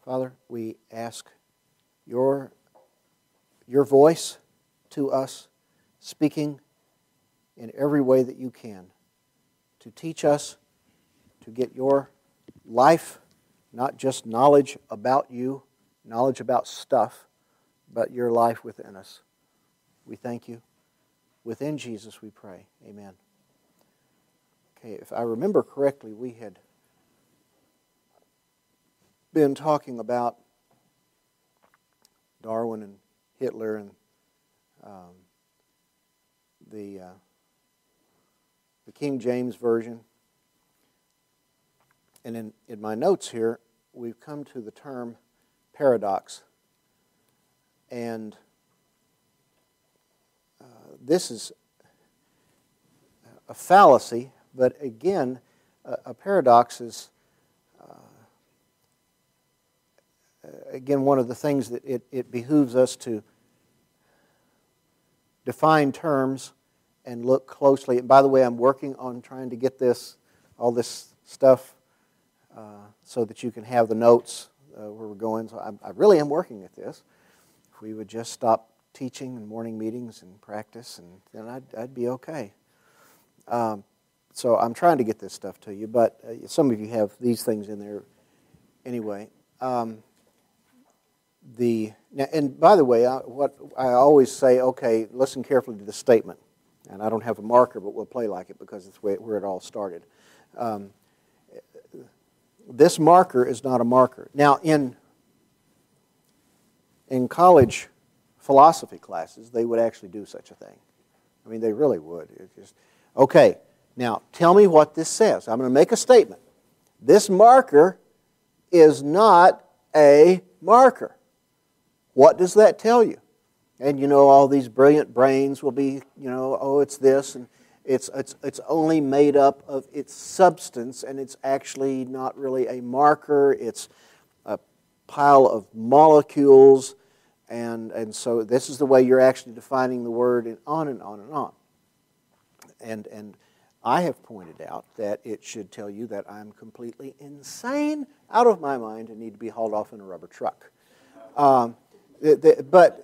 Father, we ask your voice to us, speaking in every way that you can, to teach us, to get your life, not just knowledge about you, knowledge about stuff, but your life within us. We thank you. Within Jesus we pray. Amen. Okay, if I remember correctly, we had been talking about Darwin and Hitler and the King James Version. And in my notes here, we've come to the term paradox. And this is a fallacy, but again, a paradox is, again, one of the things that it behooves us to define terms and look closely. And by the way, I'm working on trying to get all this stuff so that you can have the notes where we're going. So I really am working at this. If we would just stop teaching and morning meetings and practice, and then I'd be okay. So I'm trying to get this stuff to you, but some of you have these things in there anyway. And by the way, what I always say, okay, listen carefully to the statement. And I don't have a marker, but we'll play like it because it's where it all started. This marker is not a marker. Now, in college philosophy classes, they would actually do such a thing. I mean, they really would. Okay, now tell me what this says. I'm going to make a statement. This marker is not a marker. What does that tell you? And all these brilliant brains will be, oh, it's this, and it's only made up of its substance, and it's actually not really a marker. It's a pile of molecules. And so this is the way you're actually defining the word, and on and on and on. And I have pointed out that it should tell you that I'm completely insane, out of my mind, and need to be hauled off in a rubber truck. But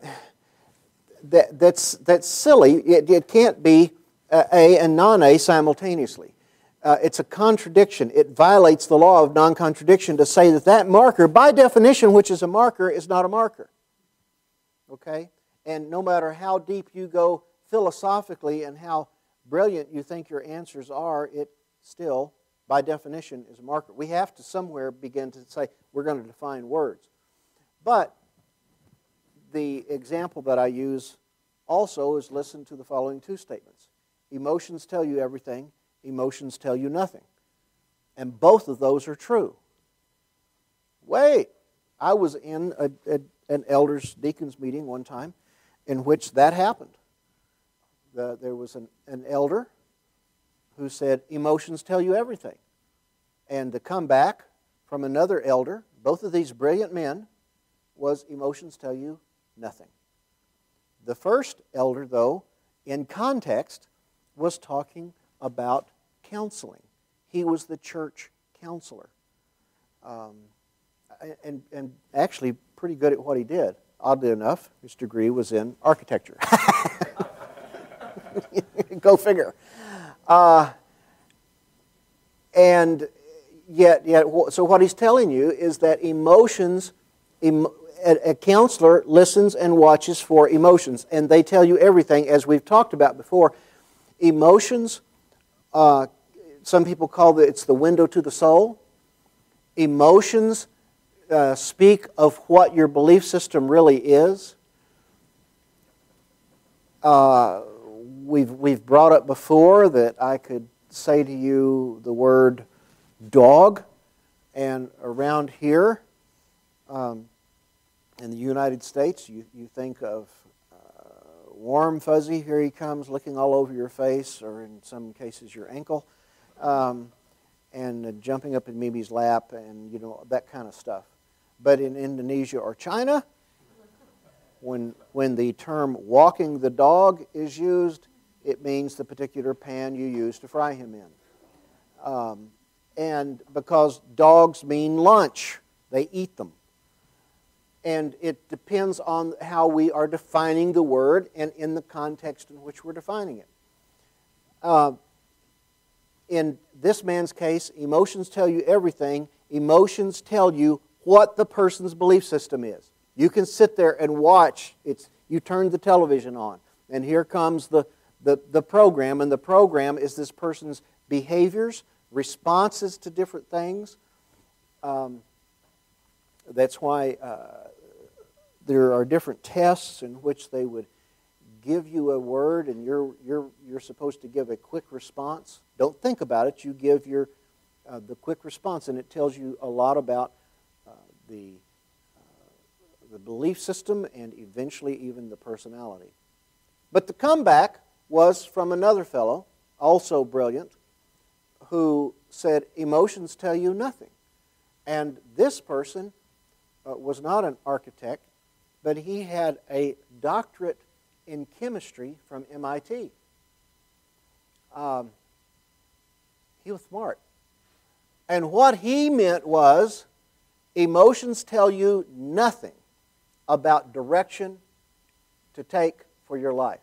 that's silly. It can't be A and non-A simultaneously. It's a contradiction. It violates the law of non-contradiction to say that marker, by definition, which is a marker, is not a marker. Okay? And no matter how deep you go philosophically and how brilliant you think your answers are, it still, by definition, is a marker. We have to somewhere begin to say, we're going to define words. But the example that I use also is listen to the following two statements. Emotions tell you everything. Emotions tell you nothing. And both of those are true. Wait, I was in an elders deacons meeting one time in which that happened. There was an elder who said, emotions tell you everything. And the comeback from another elder, both of these brilliant men, was emotions tell you nothing. The first elder, though, in context, was talking about counseling. He was the church counselor. And actually pretty good at what he did. Oddly enough, his degree was in architecture. Go figure. And yet, so what he's telling you is that emotions, a counselor listens and watches for emotions, and they tell you everything, as we've talked about before. Emotions, some people call it's the window to the soul. Emotions speak of what your belief system really is. We've brought up before that I could say to you the word dog, and around here in the United States, you think of warm, fuzzy, here he comes, licking all over your face, or in some cases your ankle, and jumping up in Mimi's lap, and that kind of stuff. But in Indonesia or China, when the term walking the dog is used, it means the particular pan you use to fry him in. And because dogs mean lunch, they eat them. And it depends on how we are defining the word and in the context in which we're defining it. In this man's case, emotions tell you everything. Emotions tell you what the person's belief system is. You can sit there and watch. You turn the television on, and here comes the program, and the program is this person's behaviors, responses to different things. That's why there are different tests in which they would give you a word, and you're supposed to give a quick response. Don't think about it. You give the quick response, and it tells you a lot about the belief system and eventually even the personality. But the comeback was from another fellow, also brilliant, who said, emotions tell you nothing. And this person was not an architect, but he had a doctorate in chemistry from MIT. He was smart. And what he meant was, emotions tell you nothing about direction to take for your life.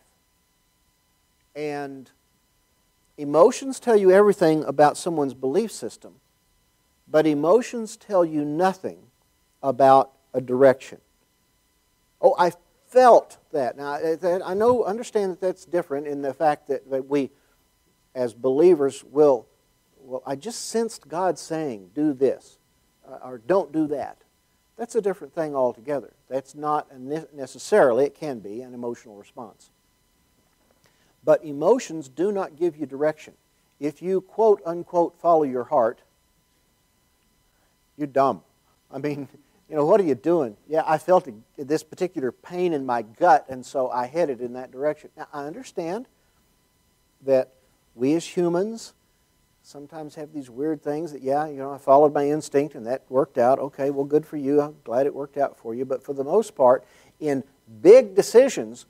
And emotions tell you everything about someone's belief system, but emotions tell you nothing about a direction. Oh, I felt that. Now, understand that that's different in the fact that we, as believers, will, I just sensed God saying, do this, or don't do that. That's a different thing altogether. That's not necessarily, it can be, an emotional response. But emotions do not give you direction. If you, quote, unquote, follow your heart, you're dumb. I mean, what are you doing? Yeah, I felt this particular pain in my gut, and so I headed in that direction. Now, I understand that we as humans sometimes have these weird things that, I followed my instinct and that worked out. Okay, well, good for you. I'm glad it worked out for you. But for the most part, in big decisions,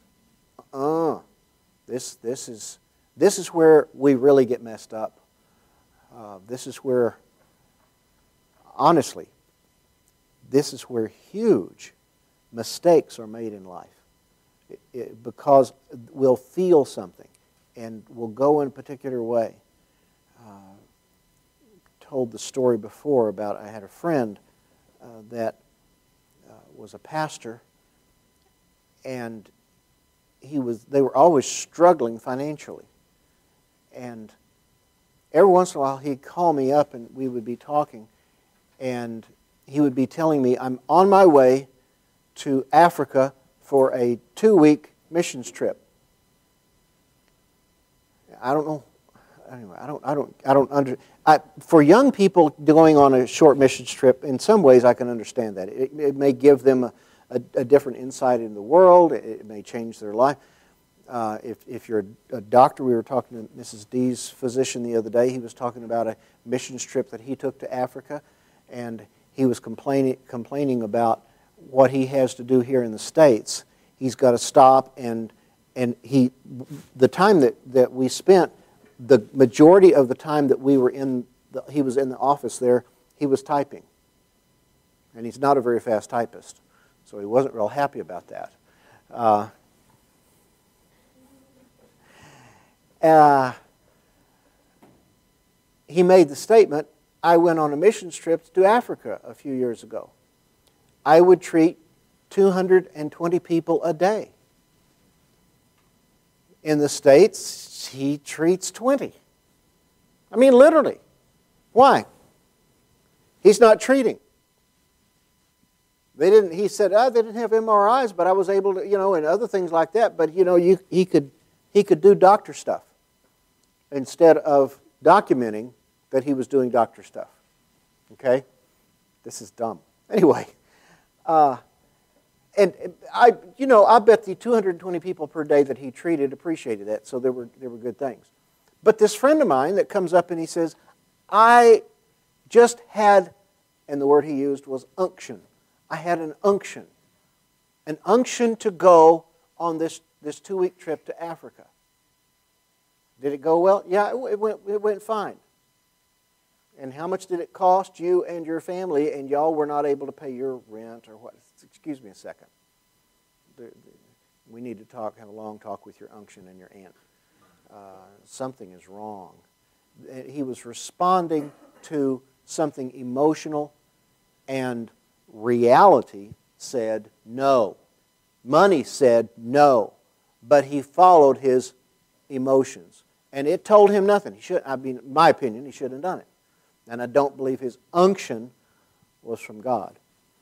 this is where we really get messed up. This is where, honestly, this is where huge mistakes are made in life. Because we'll feel something and we'll go in a particular way. Told the story before about I had a friend that was a pastor, and they were always struggling financially. And every once in a while he'd call me up and we would be talking, and he would be telling me, I'm on my way to Africa for a 2-week missions trip. I don't know. Anyway, for young people going on a short missions trip, in some ways I can understand that. It may give them a different insight in the world. It may change their life. If you're a doctor, we were talking to Mrs. D's physician the other day. He was talking about a missions trip that he took to Africa, and he was complaining about what he has to do here in the States. He's got to stop, and the time that we spent, the majority of the time that he was in the office there, he was typing. And he's not a very fast typist, so he wasn't real happy about that. He made the statement, I went on a missions trip to Africa a few years ago. I would treat 220 people a day. In the States, he treats 20. I mean, literally. Why? He's not treating. He said, they didn't have MRIs, but I was able to, and other things like that. But, he could do doctor stuff instead of documenting that he was doing doctor stuff. Okay? This is dumb. Anyway, and I bet the 220 people per day that he treated appreciated that, so there were good things. But this friend of mine that comes up and he says, I just had, and the word he used was unction. I had an unction to go on this 2-week trip to Africa. Did it go well? Yeah, it went fine. And how much did it cost you and your family, and y'all were not able to pay your rent or what? Excuse me a second. We need to have a long talk with your unction and your aunt. Something is wrong. He was responding to something emotional, and reality said no. Money said no. But he followed his emotions. And it told him nothing. In my opinion, he shouldn't have done it. And I don't believe his unction was from God.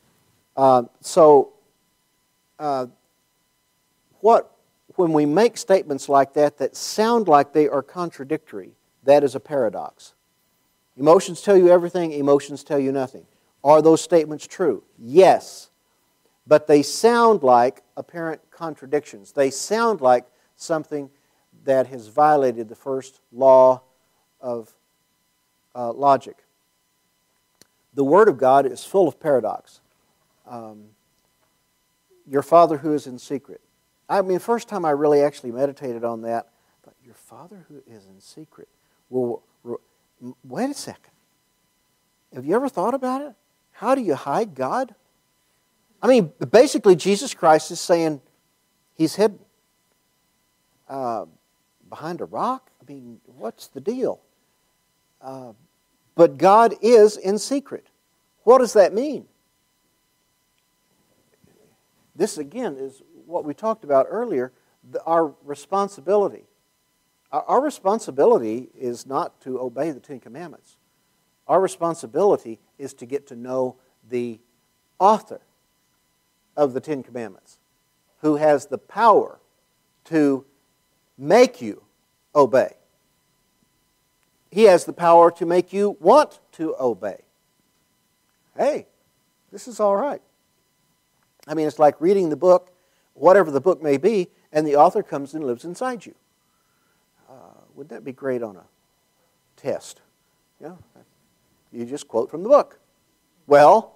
When we make statements like that sound like they are contradictory, that is a paradox. Emotions tell you everything, emotions tell you nothing. Are those statements true? Yes. But they sound like apparent contradictions. They sound like something that has violated the first law of logic. The Word of God is full of paradox. Your Father who is in secret. First time I really actually meditated on that, I thought, your Father who is in secret. Well, wait a second. Have you ever thought about it? How do you hide God? Basically, Jesus Christ is saying He's hidden behind a rock. What's the deal? But God is in secret. What does that mean? This, again, is what we talked about earlier, our responsibility. Our responsibility is not to obey the Ten Commandments. Our responsibility is to get to know the author of the Ten Commandments, who has the power to make you obey. He has the power to make you want to obey. Hey, this is all right. It's like reading the book, whatever the book may be, and the author comes and lives inside you. Wouldn't that be great on a test? Yeah, you just quote from the book. Well,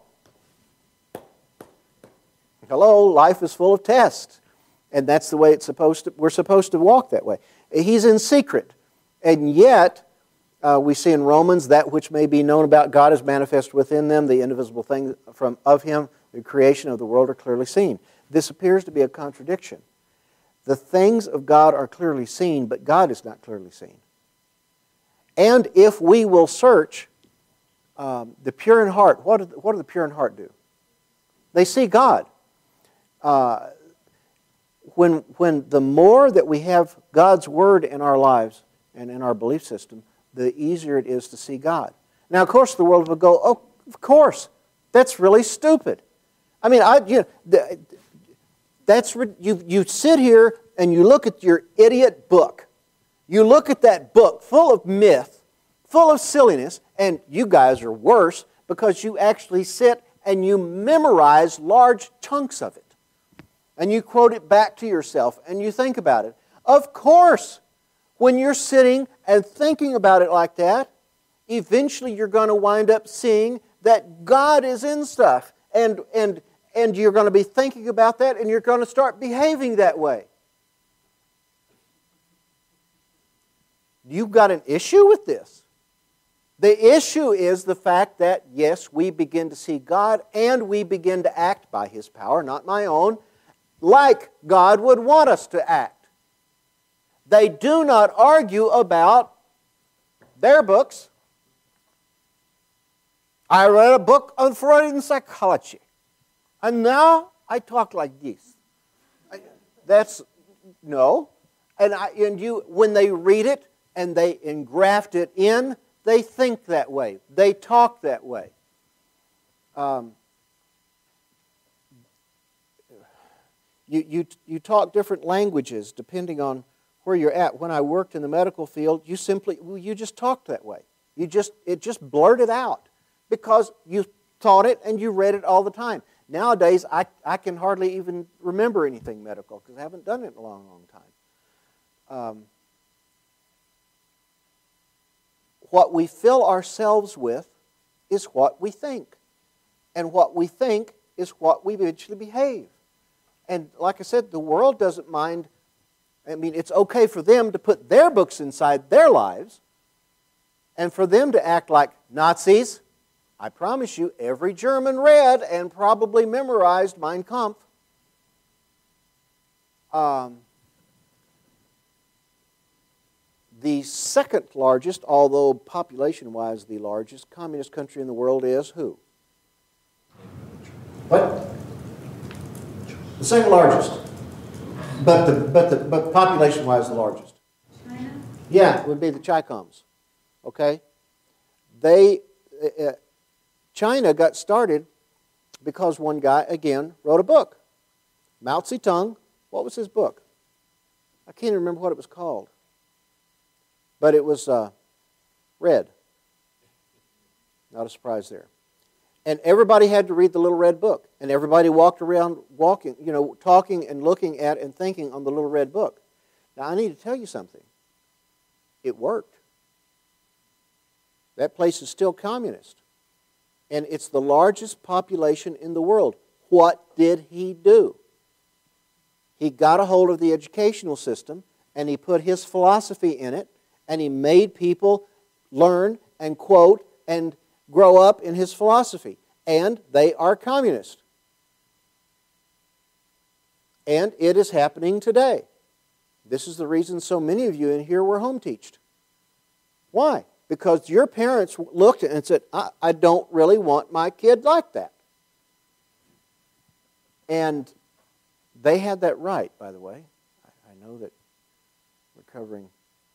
hello, life is full of tests. And that's the way we're supposed to walk that way. He's in secret. And yet, we see in Romans, that which may be known about God is manifest within them, the indivisible things of Him, the creation of the world are clearly seen. This appears to be a contradiction. The things of God are clearly seen, but God is not clearly seen. And if we will search the pure in heart, what do the pure in heart do? They see God. When the more that we have God's Word in our lives and in our belief system, the easier it is to see God. Now, of course, the world will go, oh, of course, that's really stupid. You sit here and you look at your idiot book. You look at that book full of myth, full of silliness, and you guys are worse because you actually sit and you memorize large chunks of it. And you quote it back to yourself and you think about it. Of course, when you're sitting and thinking about it like that, eventually you're going to wind up seeing that God is in stuff. And you're going to be thinking about that and you're going to start behaving that way. You've got an issue with this. The issue is the fact that, yes, we begin to see God and we begin to act by His power, not my own, like God would want us to act. They do not argue about their books. I read a book on Freudian psychology, and now I talk like this. When they read it and they engraft it in, they think that way. They talk that way. You talk different languages depending on where you're at. When I worked in the medical field, you just talked that way. It just blurted out because you taught it and you read it all the time. Nowadays, I can hardly even remember anything medical because I haven't done it in a long, long time. What we fill ourselves with is what we think. And what we think is what we eventually behave. And like I said, the world doesn't mind. It's okay for them to put their books inside their lives. And for them to act like Nazis, I promise you, every German read and probably memorized Mein Kampf. The second largest, although population-wise the largest, communist country in the world is who? What? The second largest, but population-wise the largest. China? Yeah, it would be the Chicoms. Okay, China got started because one guy again wrote a book, Mao Zedong. What was his book? I can't even remember what it was called, but it was red. Not a surprise there. And everybody had to read the little red book. And everybody walked around talking and looking at and thinking on the little red book. Now, I need to tell you something. It worked. That place is still communist. And it's the largest population in the world. What did he do? He got a hold of the educational system, and he put his philosophy in it, and he made people learn and quote and grow up in his philosophy. And they are communist. And it is happening today. This is the reason so many of you in here were home-teached. Why? Because your parents looked at it and said, I don't really want my kid like that. And they had that right, by the way. I know that recovering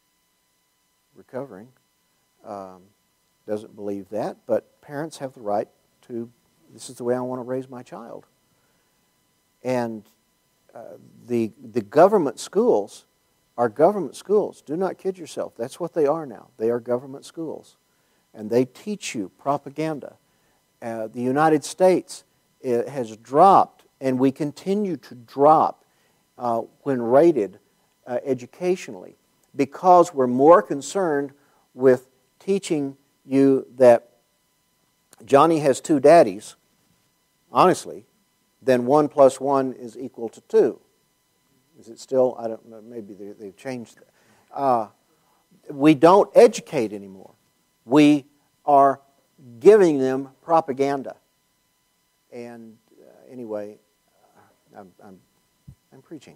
doesn't believe that, but parents have the right to, this is the way I want to raise my child. And the government schools are government schools. Do not kid yourself. That's what they are now. They are government schools. And they teach you propaganda. The United States has dropped, and we continue to drop when rated educationally, because we're more concerned with teaching you that Johnny has two daddies, honestly, than 1 + 1 is equal to 2. Is it still? I don't know. Maybe they've changed that. We don't educate anymore. We are giving them propaganda. And anyway, I'm preaching.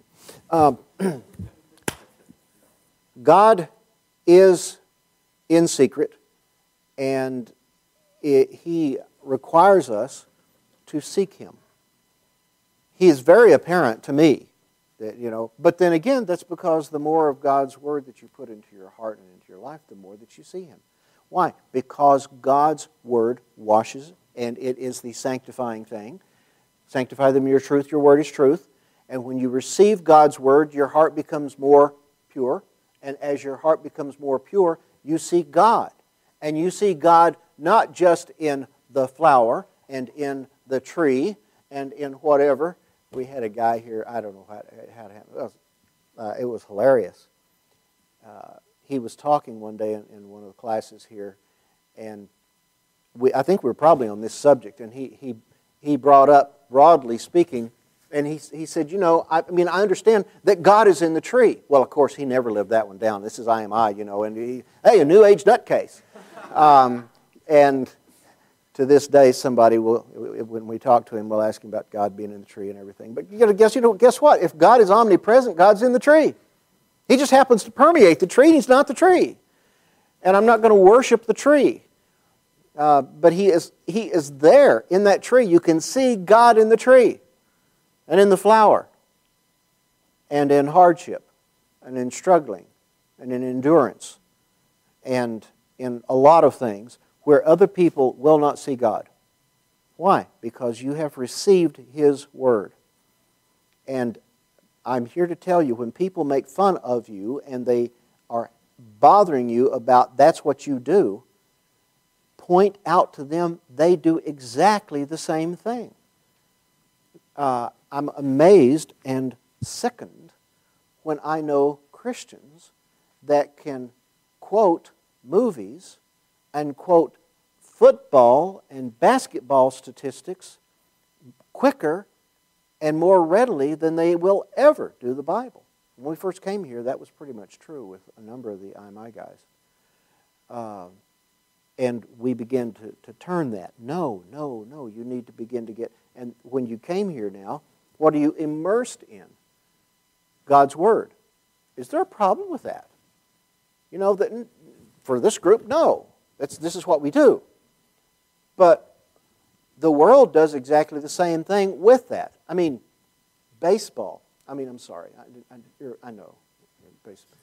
God is in secret, and He requires us to seek Him. He is very apparent to me. But then again, that's because the more of God's Word that you put into your heart and into your life, the more that you see Him. Why? Because God's Word washes, and it is the sanctifying thing. Sanctify them in your truth, your Word is truth. And when you receive God's Word, your heart becomes more pure. And as your heart becomes more pure, you see God. And you see God not just in the flower and in the tree and in whatever. We had a guy here, I don't know how it happened. It was hilarious. He was talking one day in one of the classes here, and I think we were probably on this subject, and he brought up, broadly speaking, and he said, I understand that God is in the tree. Well, of course, he never lived that one down. This is IMI, and hey, a New Age nutcase. And to this day, somebody will, when we talk to him, we'll ask him about God being in the tree and everything. But you got to guess what? If God is omnipresent, God's in the tree. He just happens to permeate the tree, and He's not the tree. And I'm not going to worship the tree. But He is there in that tree. You can see God in the tree, and in the flower, and in hardship, and in struggling, and in endurance, and in a lot of things where other people will not see God. Why? Because you have received His Word. And I'm here to tell you, when people make fun of you and they are bothering you about that's what you do, point out to them they do exactly the same thing. I'm amazed and sickened when I know Christians that can quote movies and quote football and basketball statistics quicker and more readily than they will ever do the Bible. When we first came here, that was pretty much true with a number of the IMI guys. And we begin to turn that. No, no, no, you need to begin to get... And when you came here now, what are you immersed in? God's Word. Is there a problem with that? You know, that for this group, no. This is what we do. But the world does exactly the same thing with that. I mean, baseball. I mean, I'm sorry. I know. Baseball.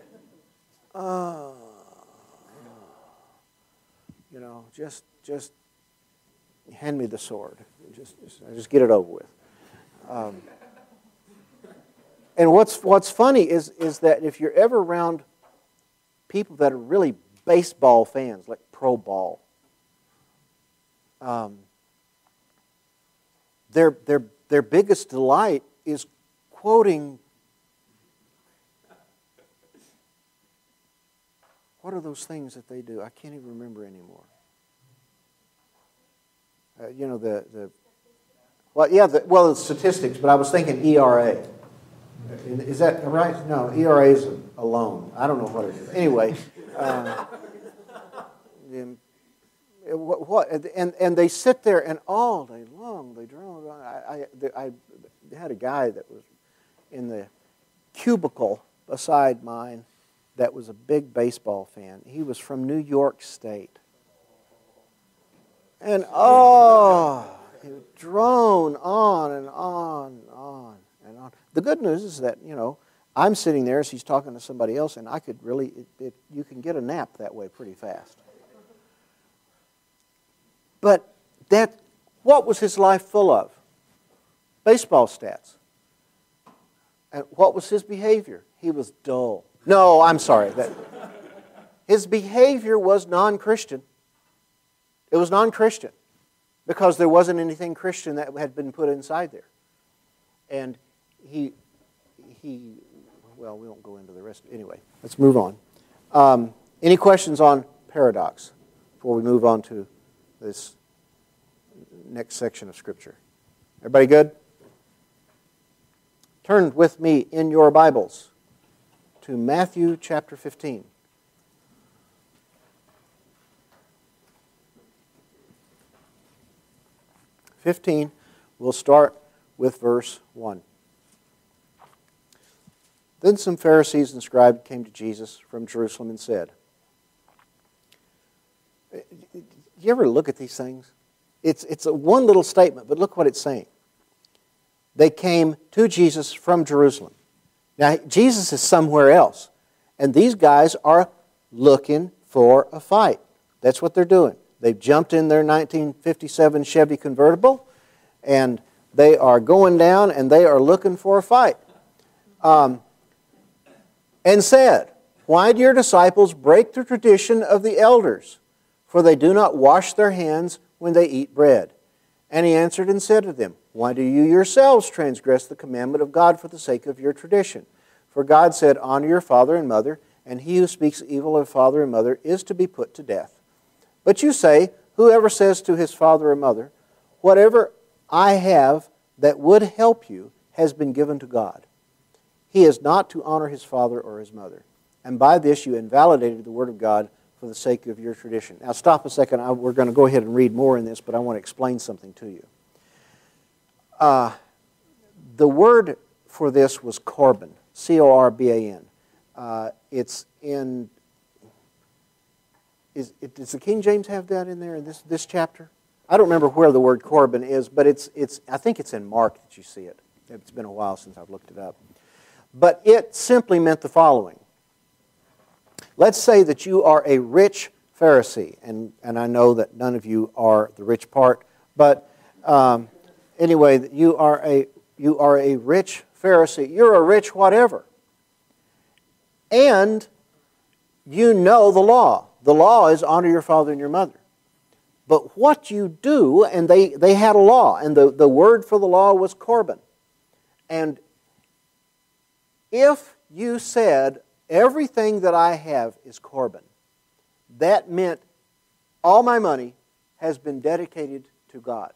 You know, just hand me the sword. Just get it over with. And what's funny is that if you're ever around people that are really baseball fans, like pro ball, their biggest delight is quoting. What are those things that they do? I can't even remember anymore. You know, the statistics, but I was thinking ERA. Is that right? No, ERA is a loan. I don't know what it is. Anyway, and they sit there and all day long they drone. I had a guy that was in the cubicle beside mine that was a big baseball fan. He was from New York State. And he would drone on and on and on and on. The good news is that, you know, I'm sitting there as he's talking to somebody else, and I could really, you can get a nap that way pretty fast. But what was his life full of? Baseball stats. And what was his behavior? He was dull. No, I'm sorry. His behavior was non-Christian. It was non-Christian because there wasn't anything Christian that had been put inside there. And well, we won't go into the rest. Anyway, let's move on. Any questions on paradox before we move on to this next section of Scripture? Everybody good? Turn with me in your Bibles to Matthew chapter 15. We'll start with verse 1. Then some Pharisees and scribes came to Jesus from Jerusalem and said, do you ever look at these things? It's a one little statement, but look what it's saying. They came to Jesus from Jerusalem. Now, Jesus is somewhere else, and these guys are looking for a fight. That's what they're doing. They've jumped in their 1957 Chevy convertible, and they are going down, and they are looking for a fight. And said, why do your disciples break the tradition of the elders? For they do not wash their hands when they eat bread. And he answered and said to them, why do you yourselves transgress the commandment of God for the sake of your tradition? For God said, honor your father and mother, and he who speaks evil of father and mother is to be put to death. But you say, whoever says to his father or mother, whatever I have that would help you has been given to God. He is not to honor his father or his mother. And by this you invalidated the word of God for the sake of your tradition. Now stop a second. We're going to go ahead and read more in this, but I want to explain something to you. The word for this was Corban, C-O-R-B-A-N. It's in... Does the King James have that in there in this chapter? I don't remember where the word Corban is, but I think it's in Mark that you see it. It's been a while since I've looked it up. But it simply meant the following. Let's say that you are a rich Pharisee, and I know that none of you are the rich part, but anyway, you are a rich Pharisee. You're a rich whatever. And you know the law. The law is honor your father and your mother. But what you do, and they had a law, and the word for the law was Corban. And if you said, everything that I have is Corban, that meant all my money has been dedicated to God.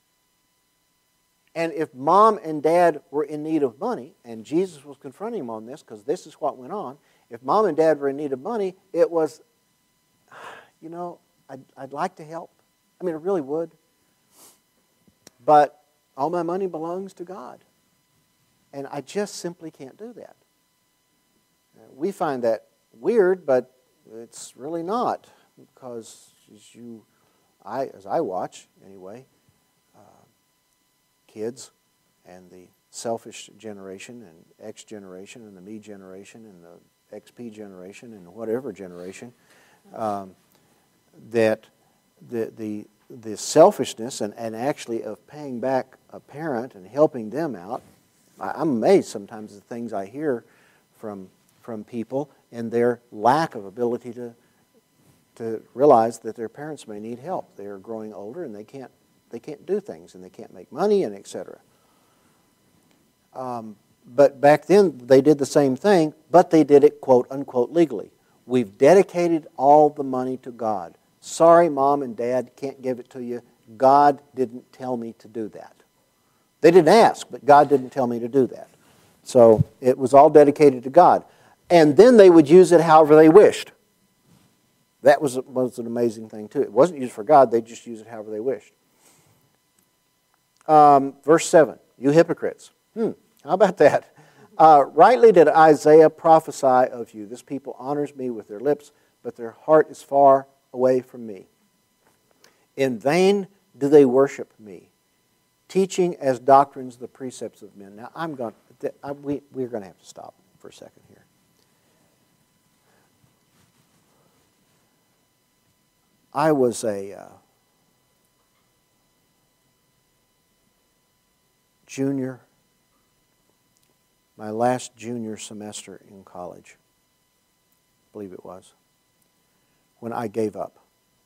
And if mom and dad were in need of money, and Jesus was confronting them on this because this is what went on, if mom and dad were in need of money, it was, you know, I'd like to help. I mean, I really would. But all my money belongs to God. And I just simply can't do that. We find that weird, but it's really not. Because as I watch, anyway, kids and the selfish generation and X generation and the me generation and the XP generation and whatever generation, that the selfishness and actually of paying back a parent and helping them out, I'm amazed sometimes at the things I hear from people and their lack of ability to realize that their parents may need help. They are growing older and they can't do things and they can't make money and etc. But back then they did the same thing, but they did it quote unquote legally. We've dedicated all the money to God. Sorry, Mom and Dad, can't give it to you. God didn't tell me to do that. They didn't ask, but God didn't tell me to do that. So it was all dedicated to God. And then they would use it however they wished. That was an amazing thing too. It wasn't used for God, they just used it however they wished. Verse 7, you hypocrites. How about that? Rightly did Isaiah prophesy of you. This people honors me with their lips, but their heart is far away from me. In vain do they worship me, teaching as doctrines the precepts of men. Now, we're going to have to stop for a second here. I was a junior, my last junior semester in college, I believe it was, when I gave up.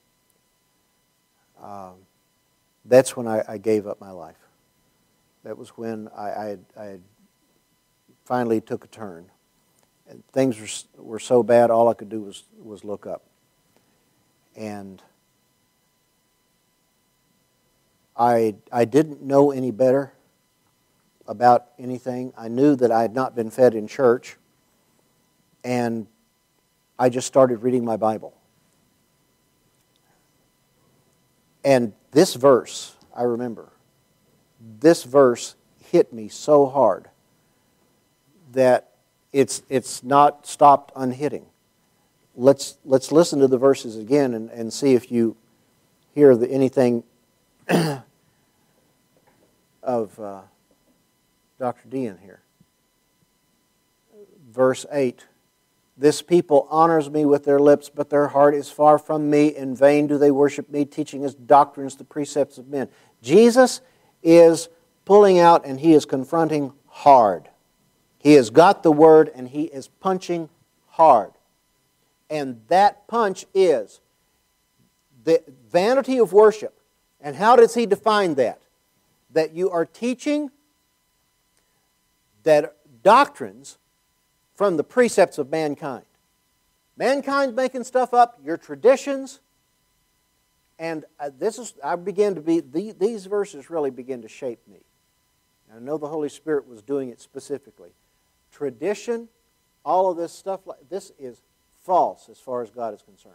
That's when I gave up my life. That was when I had finally took a turn. And things were so bad, all I could do was look up. And I didn't know any better about anything. I knew that I had not been fed in church, and I just started reading my Bible. And this verse, I remember, this verse hit me so hard that it's not stopped unhitting. Let's listen to the verses again and see if you hear anything of Dr. D in here. Verse 8. This people honors me with their lips, but their heart is far from me. In vain do they worship me, teaching as doctrines the precepts of men. Jesus is pulling out and he is confronting hard. He has got the word and he is punching hard. And that punch is the vanity of worship. And how does he define that? That you are teaching that doctrines from the precepts of mankind. Mankind's making stuff up, your traditions, and these verses really begin to shape me. I know the Holy Spirit was doing it specifically. Tradition, all of this stuff, this is false as far as God is concerned.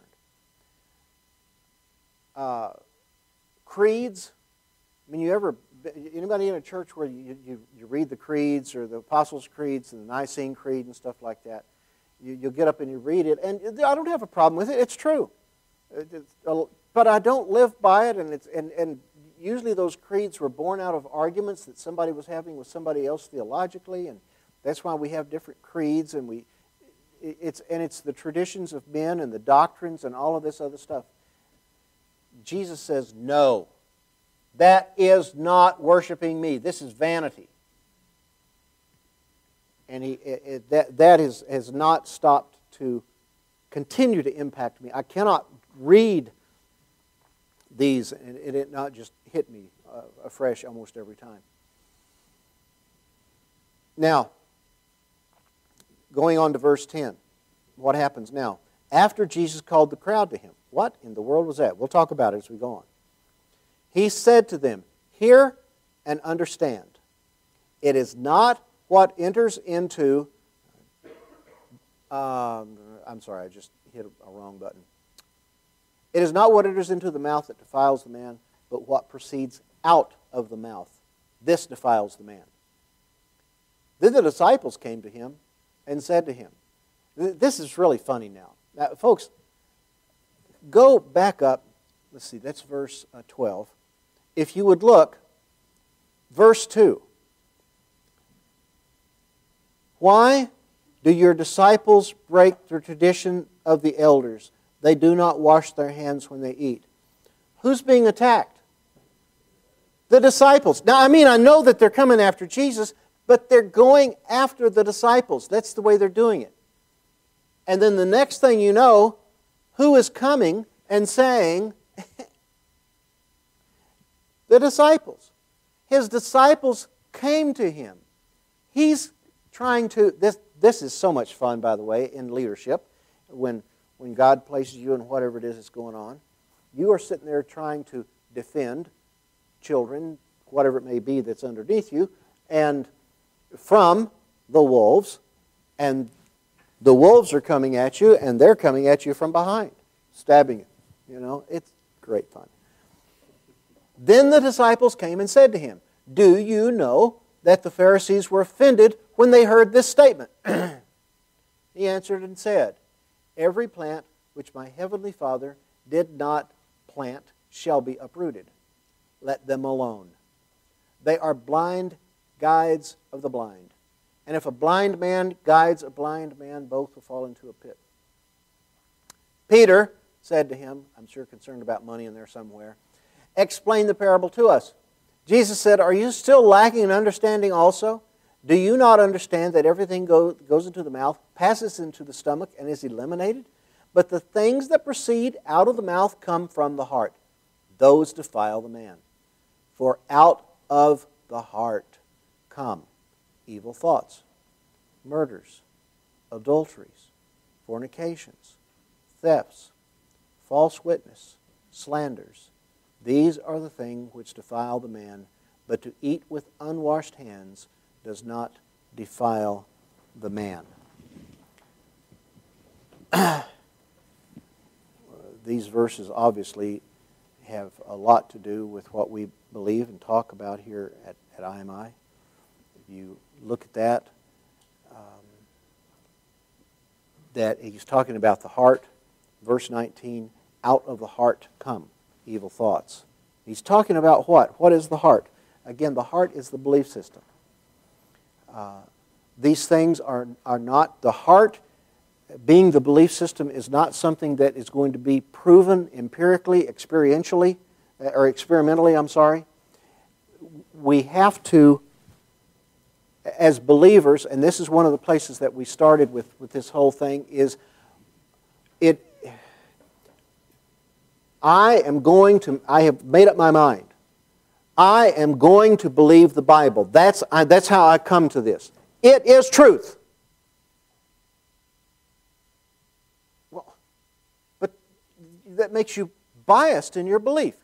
Creeds, I mean, anybody in a church where you read the creeds or the Apostles' Creeds and the Nicene Creed and stuff like that, you'll get up and you read it, and I don't have a problem with it. It's true. But I don't live by it, and usually those creeds were born out of arguments that somebody was having with somebody else theologically, and that's why we have different creeds, and it's the traditions of men and the doctrines and all of this other stuff. Jesus says, no. That is not worshiping me. This is vanity. And that has not stopped to continue to impact me. I cannot read these and it not just hit me afresh almost every time. Now, going on to verse 10, what happens now? After Jesus called the crowd to him, what in the world was that? We'll talk about it as we go on. He said to them, hear and understand. It is not what enters into... I'm sorry, I just hit a wrong button. It is not what enters into the mouth that defiles the man, but what proceeds out of the mouth. This defiles the man. Then the disciples came to him and said to him, this is really funny now. Now, folks, go back up. Let's see, that's verse 12. If you would look, verse 2. Why do your disciples break the tradition of the elders? They do not wash their hands when they eat. Who's being attacked? The disciples. Now, I know that they're coming after Jesus, but they're going after the disciples. That's the way they're doing it. And then the next thing you know, who is coming and saying, the disciples. His disciples came to him. He's trying to, this is so much fun, by the way, in leadership. When God places you in whatever it is that's going on, you are sitting there trying to defend children, whatever it may be that's underneath you, and from the wolves, and the wolves are coming at you, and they're coming at you from behind, stabbing you. You know, it's great fun. Then the disciples came and said to him, do you know that the Pharisees were offended when they heard this statement? He answered and said, every plant which my heavenly Father did not plant shall be uprooted. Let them alone. They are blind guides of the blind. And if a blind man guides a blind man, both will fall into a pit. Peter said to him, I'm sure concerned about money in there somewhere, explain the parable to us. Jesus said, are you still lacking in understanding also? Do you not understand that everything goes into the mouth, passes into the stomach, and is eliminated? But the things that proceed out of the mouth come from the heart. Those defile the man. For out of the heart come evil thoughts, murders, adulteries, fornications, thefts, false witness, slanders. These are the things which defile the man, but to eat with unwashed hands does not defile the man. These verses obviously have a lot to do with what we believe and talk about here at IMI. If you look at that he's talking about the heart. Verse 19, out of the heart come evil thoughts. He's talking about what? What is the heart? Again, the heart is the belief system. These things are not, the heart being the belief system is not something that is going to be proven empirically, experientially, or experimentally, I'm sorry. We have to, as believers, and this is one of the places that we started with this whole thing, is I have made up my mind. I am going to believe the Bible. That's how I come to this. It is truth. Well, but that makes you biased in your belief.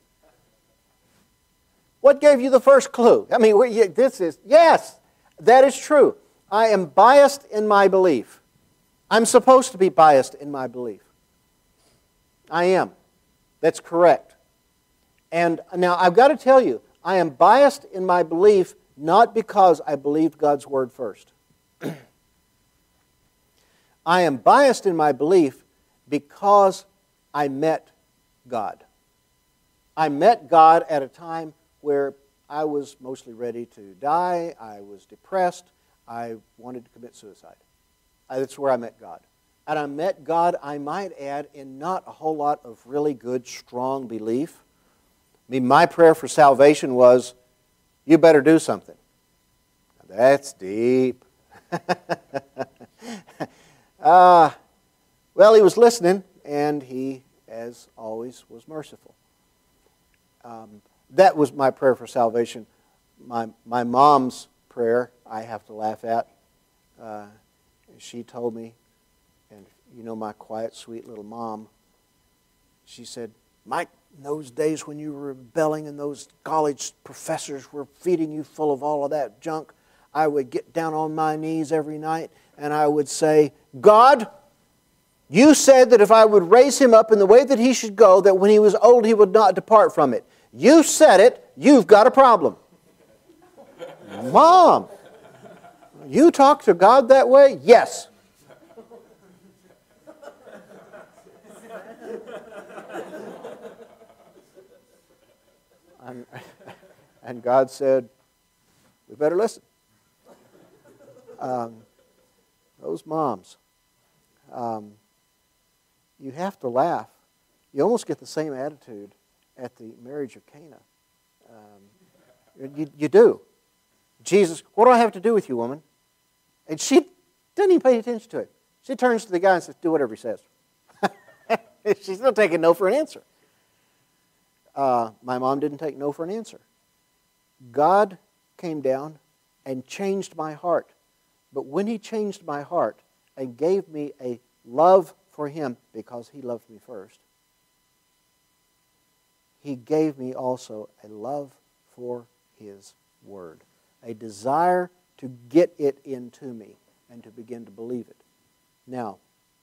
What gave you the first clue? Yes, that is true. I am biased in my belief. I'm supposed to be biased in my belief. I am. That's correct. And now I've got to tell you, I am biased in my belief not because I believed God's Word first. I am biased in my belief because I met God. I met God at a time where I was mostly ready to die. I was depressed. I wanted to commit suicide. That's where I met God. And I met God, I might add, in not a whole lot of really good, strong belief. My prayer for salvation was, you better do something. That's deep. Well, he was listening, and he, as always, was merciful. That was my prayer for salvation. My mom's prayer, I have to laugh at. She told me, and you know my quiet, sweet little mom, she said, Mike, in those days when you were rebelling and those college professors were feeding you full of all of that junk, I would get down on my knees every night and I would say, God, You said that if I would raise him up in the way that he should go, that when he was old he would not depart from it. You said it, you've got a problem. Mom, you talk to God that way? Yes. And God said, we better listen. Those moms, you have to laugh. You almost get the same attitude at the marriage of Cana. You do. Jesus, what do I have to do with you, woman? And she doesn't even pay attention to it. She turns to the guy and says, do whatever he says. She's not taking no for an answer. My mom didn't take no for an answer. God came down and changed my heart. But when He changed my heart and gave me a love for Him because He loved me first, He gave me also a love for His Word, a desire to get it into me and to begin to believe it. Now,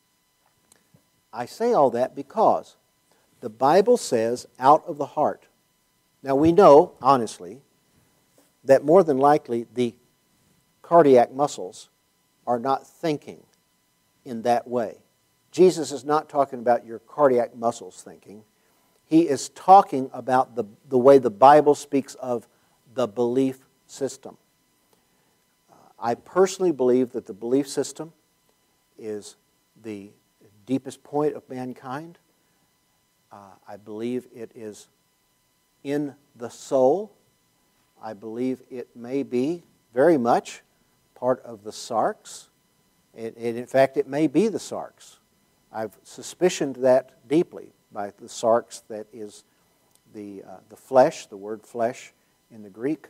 I say all that because the Bible says out of the heart. Now we know, honestly, that more than likely the cardiac muscles are not thinking in that way. Jesus is not talking about your cardiac muscles thinking. He is talking about the way the Bible speaks of the belief system. I personally believe that the belief system is the deepest point of mankind. I believe it is in the soul. I believe it may be very much part of the sarx. And in fact, it may be the sarx. I've suspicioned that deeply by the sarx that is the flesh, the word flesh in the Greek.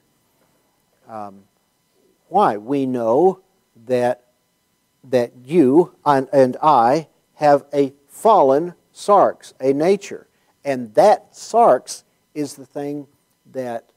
Why? We know that you and I have a fallen sarx, a nature. And that sarx is the thing that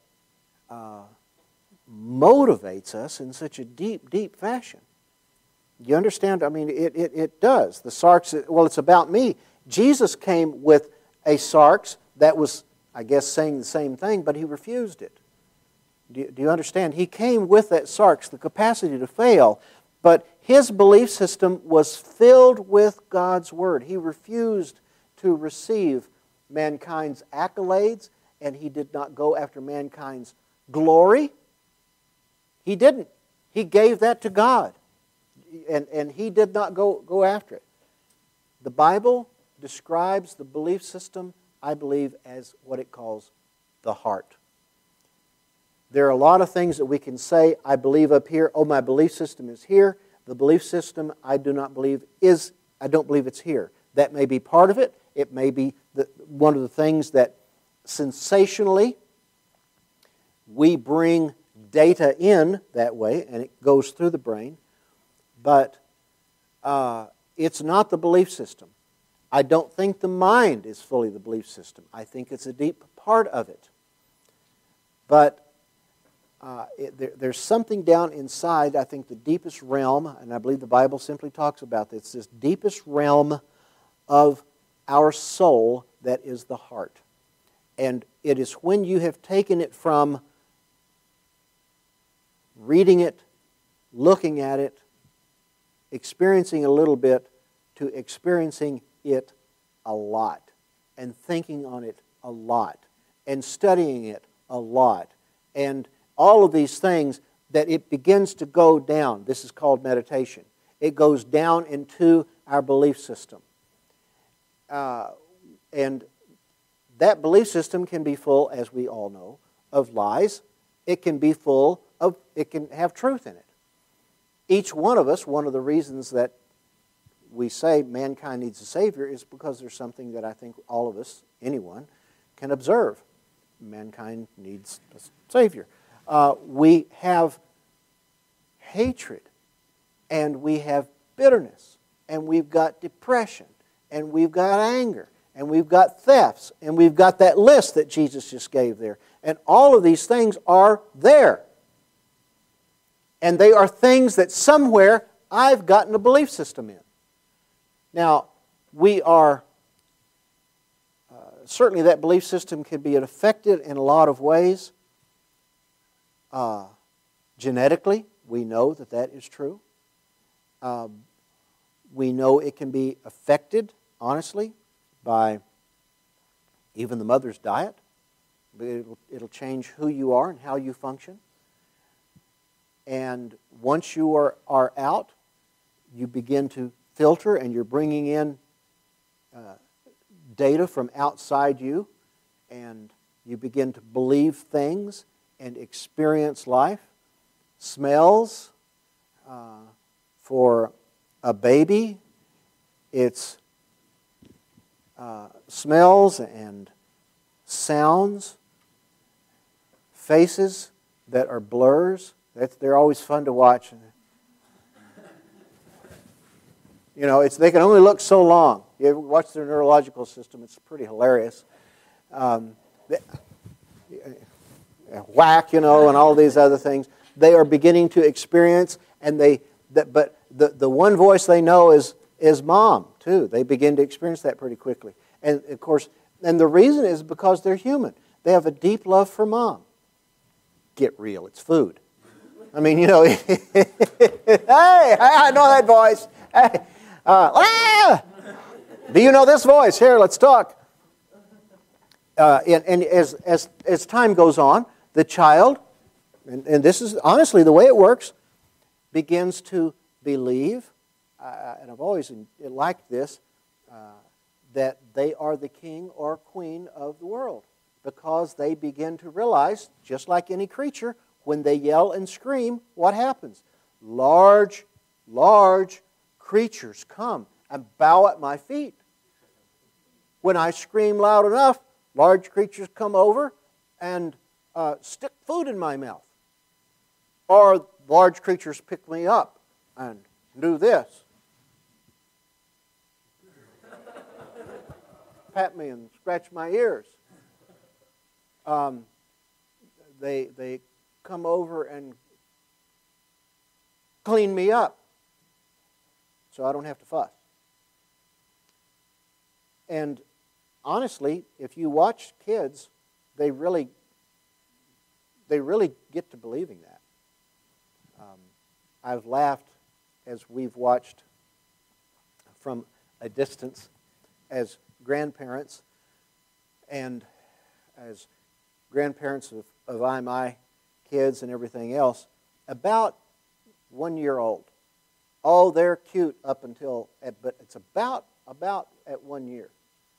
motivates us in such a deep, deep fashion. You understand? I mean, it does. The sarx, well, it's about me. Jesus came with a sarx that was, I guess, saying the same thing, but He refused it. Do you understand? He came with that sarx, the capacity to fail, but His belief system was filled with God's Word. He refused to receive mankind's accolades, and He did not go after mankind's glory. He didn't. He gave that to God, and He did not go after it. The Bible describes the belief system, I believe, as what it calls the heart. There are a lot of things that we can say, I believe up here, oh, my belief system is here. The belief system I don't believe it's here. That may be part of it. It may be one of the things that sensationally we bring data in that way, and it goes through the brain, but it's not the belief system. I don't think the mind is fully the belief system. I think it's a deep part of it. But there's something down inside, I think the deepest realm, and I believe the Bible simply talks about this deepest realm of our soul that is the heart. And it is when you have taken it from reading it, looking at it, experiencing a little bit, to experiencing it a lot, and thinking on it a lot, and studying it a lot, and all of these things, that it begins to go down. This is called meditation. It goes down into our belief system. And that belief system can be full, as we all know, of lies. It can be full of, it can have truth in it. Each one of us, one of the reasons that we say mankind needs a Savior is because there's something that I think all of us, anyone, can observe. Mankind needs a Savior. We have hatred, and we have bitterness, and we've got depression, and we've got anger, and we've got thefts, and we've got that list that Jesus just gave there. And all of these things are there. And they are things that somewhere I've gotten a belief system in. Now, we are, certainly that belief system can be affected in a lot of ways. Genetically, we know that that is true. We know it can be affected, honestly, by even the mother's diet. It'll change who you are and how you function. And once you are out, you begin to filter and you're bringing in data from outside you, and you begin to believe things and experience life. Smells, for a baby, it's smells and sounds, faces that are blurs. They're always fun to watch. You know, they can only look so long. You ever watch their neurological system? It's pretty hilarious. Whack, you know, and all these other things. They are beginning to experience, and but the one voice they know is mom too. They begin to experience that pretty quickly, and of course, and the reason is because they're human. They have a deep love for mom. Get real, it's food. I mean, you know, hey, I know that voice. Hey, do you know this voice? Here, let's talk. And as time goes on, the child, and this is honestly the way it works, begins to believe, and I've always liked this, that they are the king or queen of the world, because they begin to realize, just like any creature, when they yell and scream, what happens? Large creatures come and bow at my feet. When I scream loud enough, large creatures come over and stick food in my mouth. Or large creatures pick me up and do this. Pat me and scratch my ears. They come over and clean me up so I don't have to fuss. And honestly, if you watch kids, they really get to believing that. I've laughed as we've watched from a distance as grandparents and as grandparents of my kids and everything else, about 1 year old. Oh, they're cute up until, but it's about at 1 year.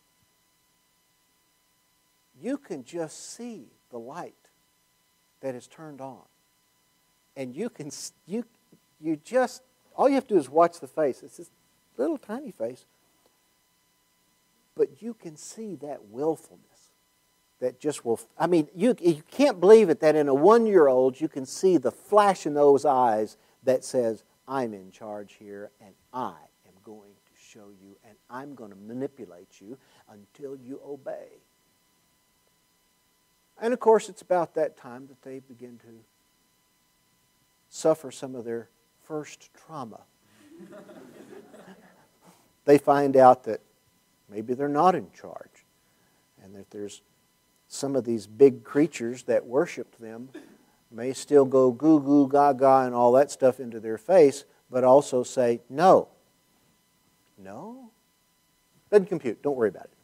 You can just see the light that is turned on. And you just, all you have to do is watch the face. It's this little tiny face. But you can see that willfulness that just will, I mean, you can't believe it that in a 1 year old you can see the flash in those eyes that says, I'm in charge here and I am going to show you and I'm going to manipulate you until you obey. And of course, it's about that time that they begin to suffer some of their first trauma. They find out that maybe they're not in charge, and that there's some of these big creatures that worship them may still go goo goo gaga and all that stuff into their face, but also say, no. No? Doesn't compute. Don't worry about it.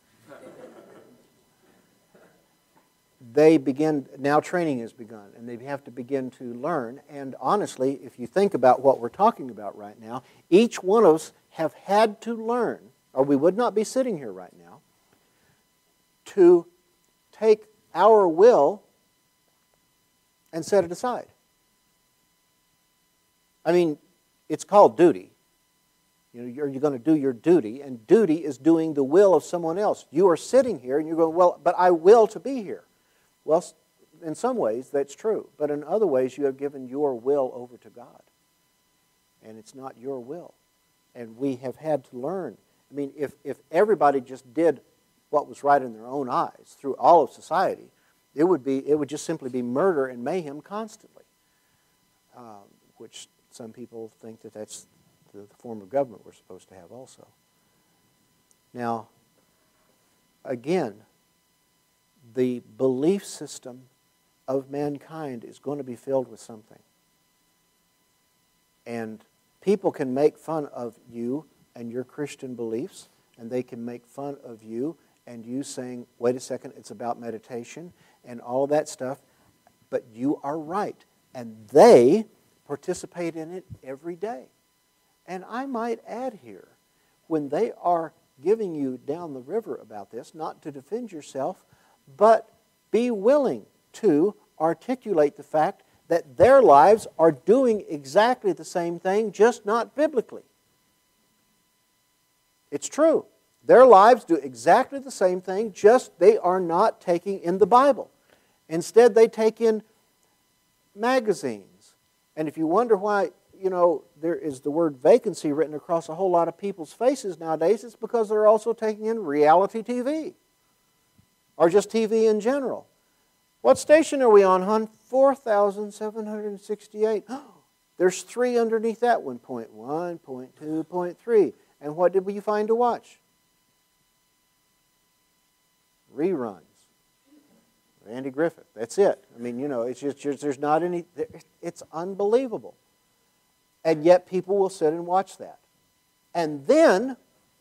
They begin, now training has begun, and they have to begin to learn. And honestly, if you think about what we're talking about right now, each one of us have had to learn, or we would not be sitting here right now, to take our will and set it aside. I mean, it's called duty. You know, you're going to do your duty, and duty is doing the will of someone else. You are sitting here, and you're going, well, but I will to be here. Well, in some ways, that's true. But in other ways, you have given your will over to God. And it's not your will. And we have had to learn. I mean, if everybody just did what was right in their own eyes through all of society, it would just simply be murder and mayhem constantly. Which some people think that that's the form of government we're supposed to have also. Now, again, the belief system of mankind is going to be filled with something. And people can make fun of you and your Christian beliefs, and they can make fun of you and you saying, wait a second, it's about meditation and all that stuff, but you are right. And they participate in it every day. And I might add here, when they are giving you down the river about this, not to defend yourself, but be willing to articulate the fact that their lives are doing exactly the same thing, just not biblically. It's true. Their lives do exactly the same thing, just they are not taking in the Bible. Instead, they take in magazines. And if you wonder why, there is the word vacancy written across a whole lot of people's faces nowadays, it's because they're also taking in reality TV. Or just TV in general. What station are we on, hon? 4,768. There's 3 underneath that one. 0.1, 0.2, 0.3. And what did we find to watch? Reruns. Andy Griffith. That's it. I mean, it's just there's not any. It's unbelievable. And yet people will sit and watch that. And then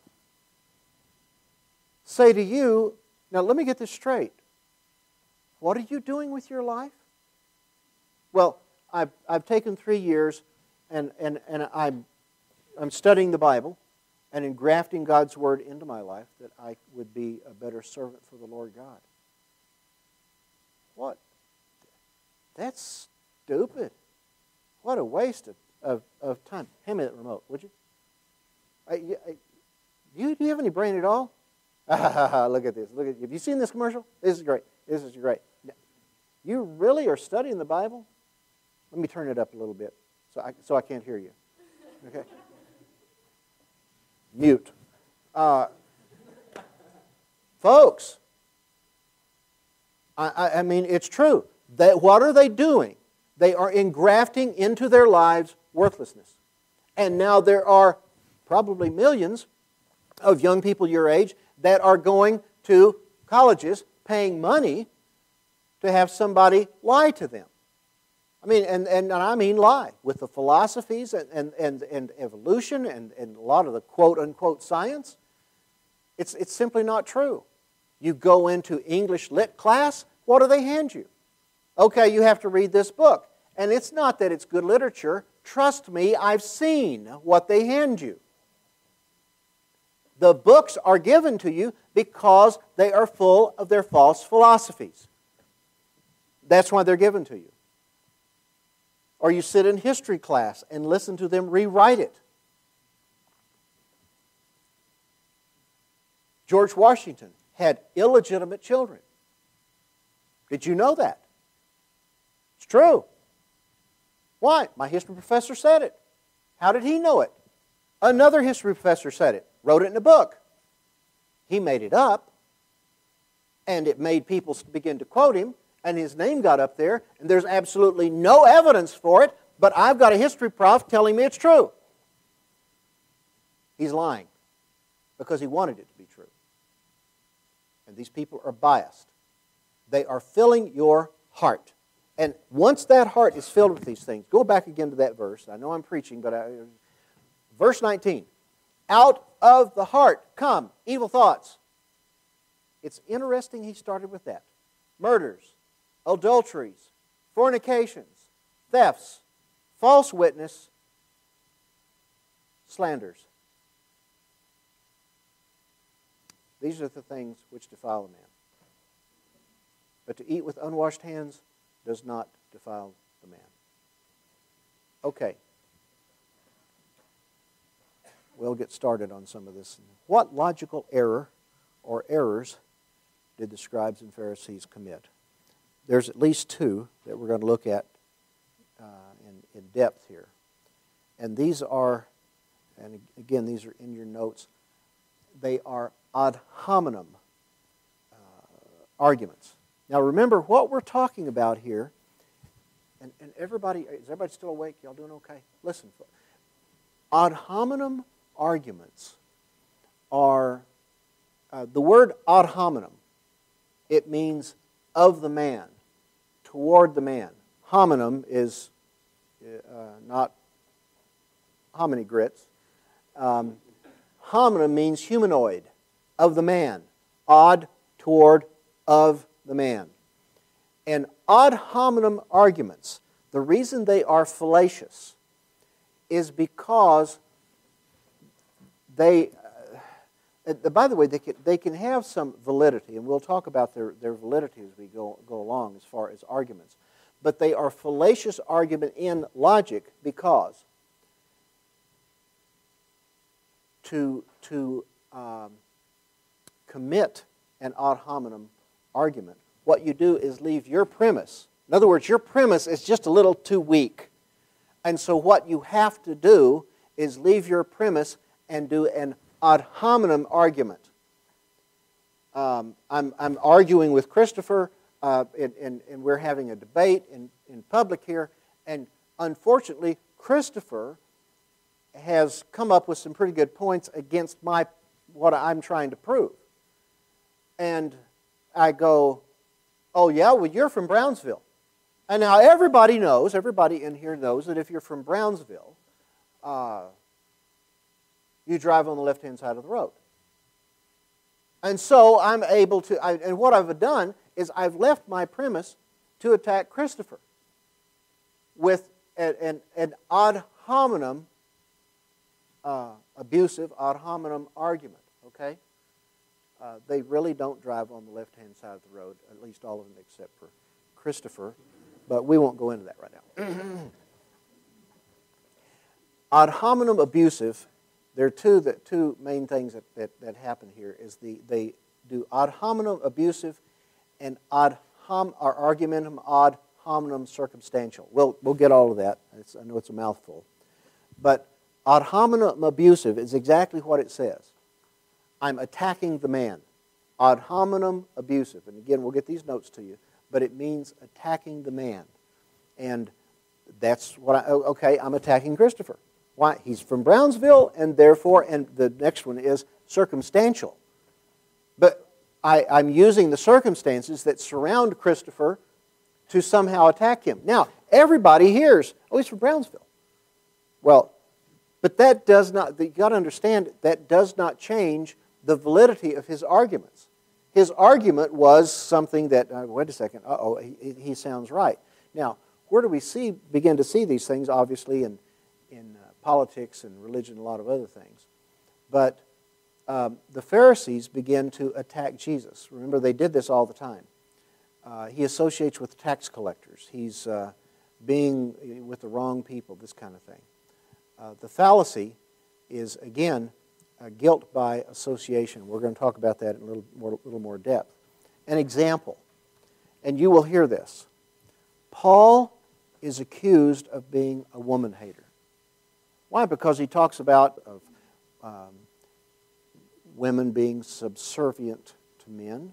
say to you, now let me get this straight. What are you doing with your life? Well, I've taken 3 years and I'm studying the Bible and engrafting God's Word into my life that I would be a better servant for the Lord God. What? That's stupid. What a waste of time. Hand me that remote, would you? Do you have any brain at all? Look at this. Have you seen this commercial? This is great. This is great. You really are studying the Bible? Let me turn it up a little bit so I can't hear you. Okay? Mute. Folks, I mean, it's true. What are they doing? They are engrafting into their lives worthlessness. And now there are probably millions of young people your age that are going to colleges paying money to have somebody lie to them. I mean, and I mean lie, with the philosophies and evolution and a lot of the quote-unquote science. It's simply not true. You go into English lit class, what do they hand you? Okay, you have to read this book. And it's not that it's good literature. Trust me, I've seen what they hand you. The books are given to you because they are full of their false philosophies. That's why they're given to you. Or you sit in history class and listen to them rewrite it. George Washington had illegitimate children. Did you know that? It's true. Why? My history professor said it. How did he know it? Another history professor said it. Wrote it in a book. He made it up, and it made people begin to quote him, and his name got up there, and there's absolutely no evidence for it, but I've got a history prof telling me it's true. He's lying because he wanted it to be true. And these people are biased. They are filling your heart. And once that heart is filled with these things, go back again to that verse. I know I'm preaching, but verse 19. Out of the heart come evil thoughts. It's interesting he started with that. Murders, adulteries, fornications, thefts, false witness, slanders. These are the things which defile a man. But to eat with unwashed hands does not defile the man. Okay. We'll get started on some of this. What logical error or errors did the scribes and Pharisees commit? There's at least 2 that we're going to look at in depth here. And these are, and again, these are in your notes, they are ad hominem arguments. Now remember, what we're talking about here, and everybody, is everybody still awake? Y'all doing okay? Listen, ad hominem arguments are The word ad hominem, it means of the man, toward the man. Hominem is not hominy grits. Hominem means humanoid, of the man. Ad, toward, of the man. And ad hominem arguments, the reason they are fallacious is because they, by the way, they can have some validity, and we'll talk about their validity as we go along as far as arguments. But they are fallacious argument in logic because to commit an ad hominem argument, what you do is leave your premise. In other words, your premise is just a little too weak. And so what you have to do is leave your premise and do an ad hominem argument. I'm arguing with Christopher, and we're having a debate in public here, and unfortunately, Christopher has come up with some pretty good points against what I'm trying to prove. And I go, oh yeah, well you're from Brownsville. And now everybody in here knows that if you're from Brownsville, you drive on the left-hand side of the road. And so I'm able to, and what I've done is I've left my premise to attack Christopher with an ad hominem, abusive ad hominem argument, okay? They really don't drive on the left-hand side of the road, at least all of them except for Christopher, but we won't go into that right now. Ad hominem abusive, there are two main things that happen here, is they do ad hominem abusive and argumentum ad hominem circumstantial. We'll get all of that. I know it's a mouthful. But ad hominem abusive is exactly what it says. I'm attacking the man. Ad hominem abusive. And again, we'll get these notes to you. But it means attacking the man. And that's what I'm attacking Christopher. Why? He's from Brownsville, and therefore, and the next one is circumstantial. But I'm using the circumstances that surround Christopher to somehow attack him. Now, everybody hears, oh, he's from Brownsville. Well, but that does not, you've got to understand, that does not change the validity of his arguments. His argument was something that, wait a second, he sounds right. Now, where do we begin to see these things? Obviously in politics and religion and a lot of other things. But the Pharisees begin to attack Jesus. Remember, they did this all the time. He associates with tax collectors. He's being with the wrong people, this kind of thing. The fallacy is, again, guilt by association. We're going to talk about that in a little more depth. An example, and you will hear this. Paul is accused of being a woman hater. Why? Because he talks about women being subservient to men.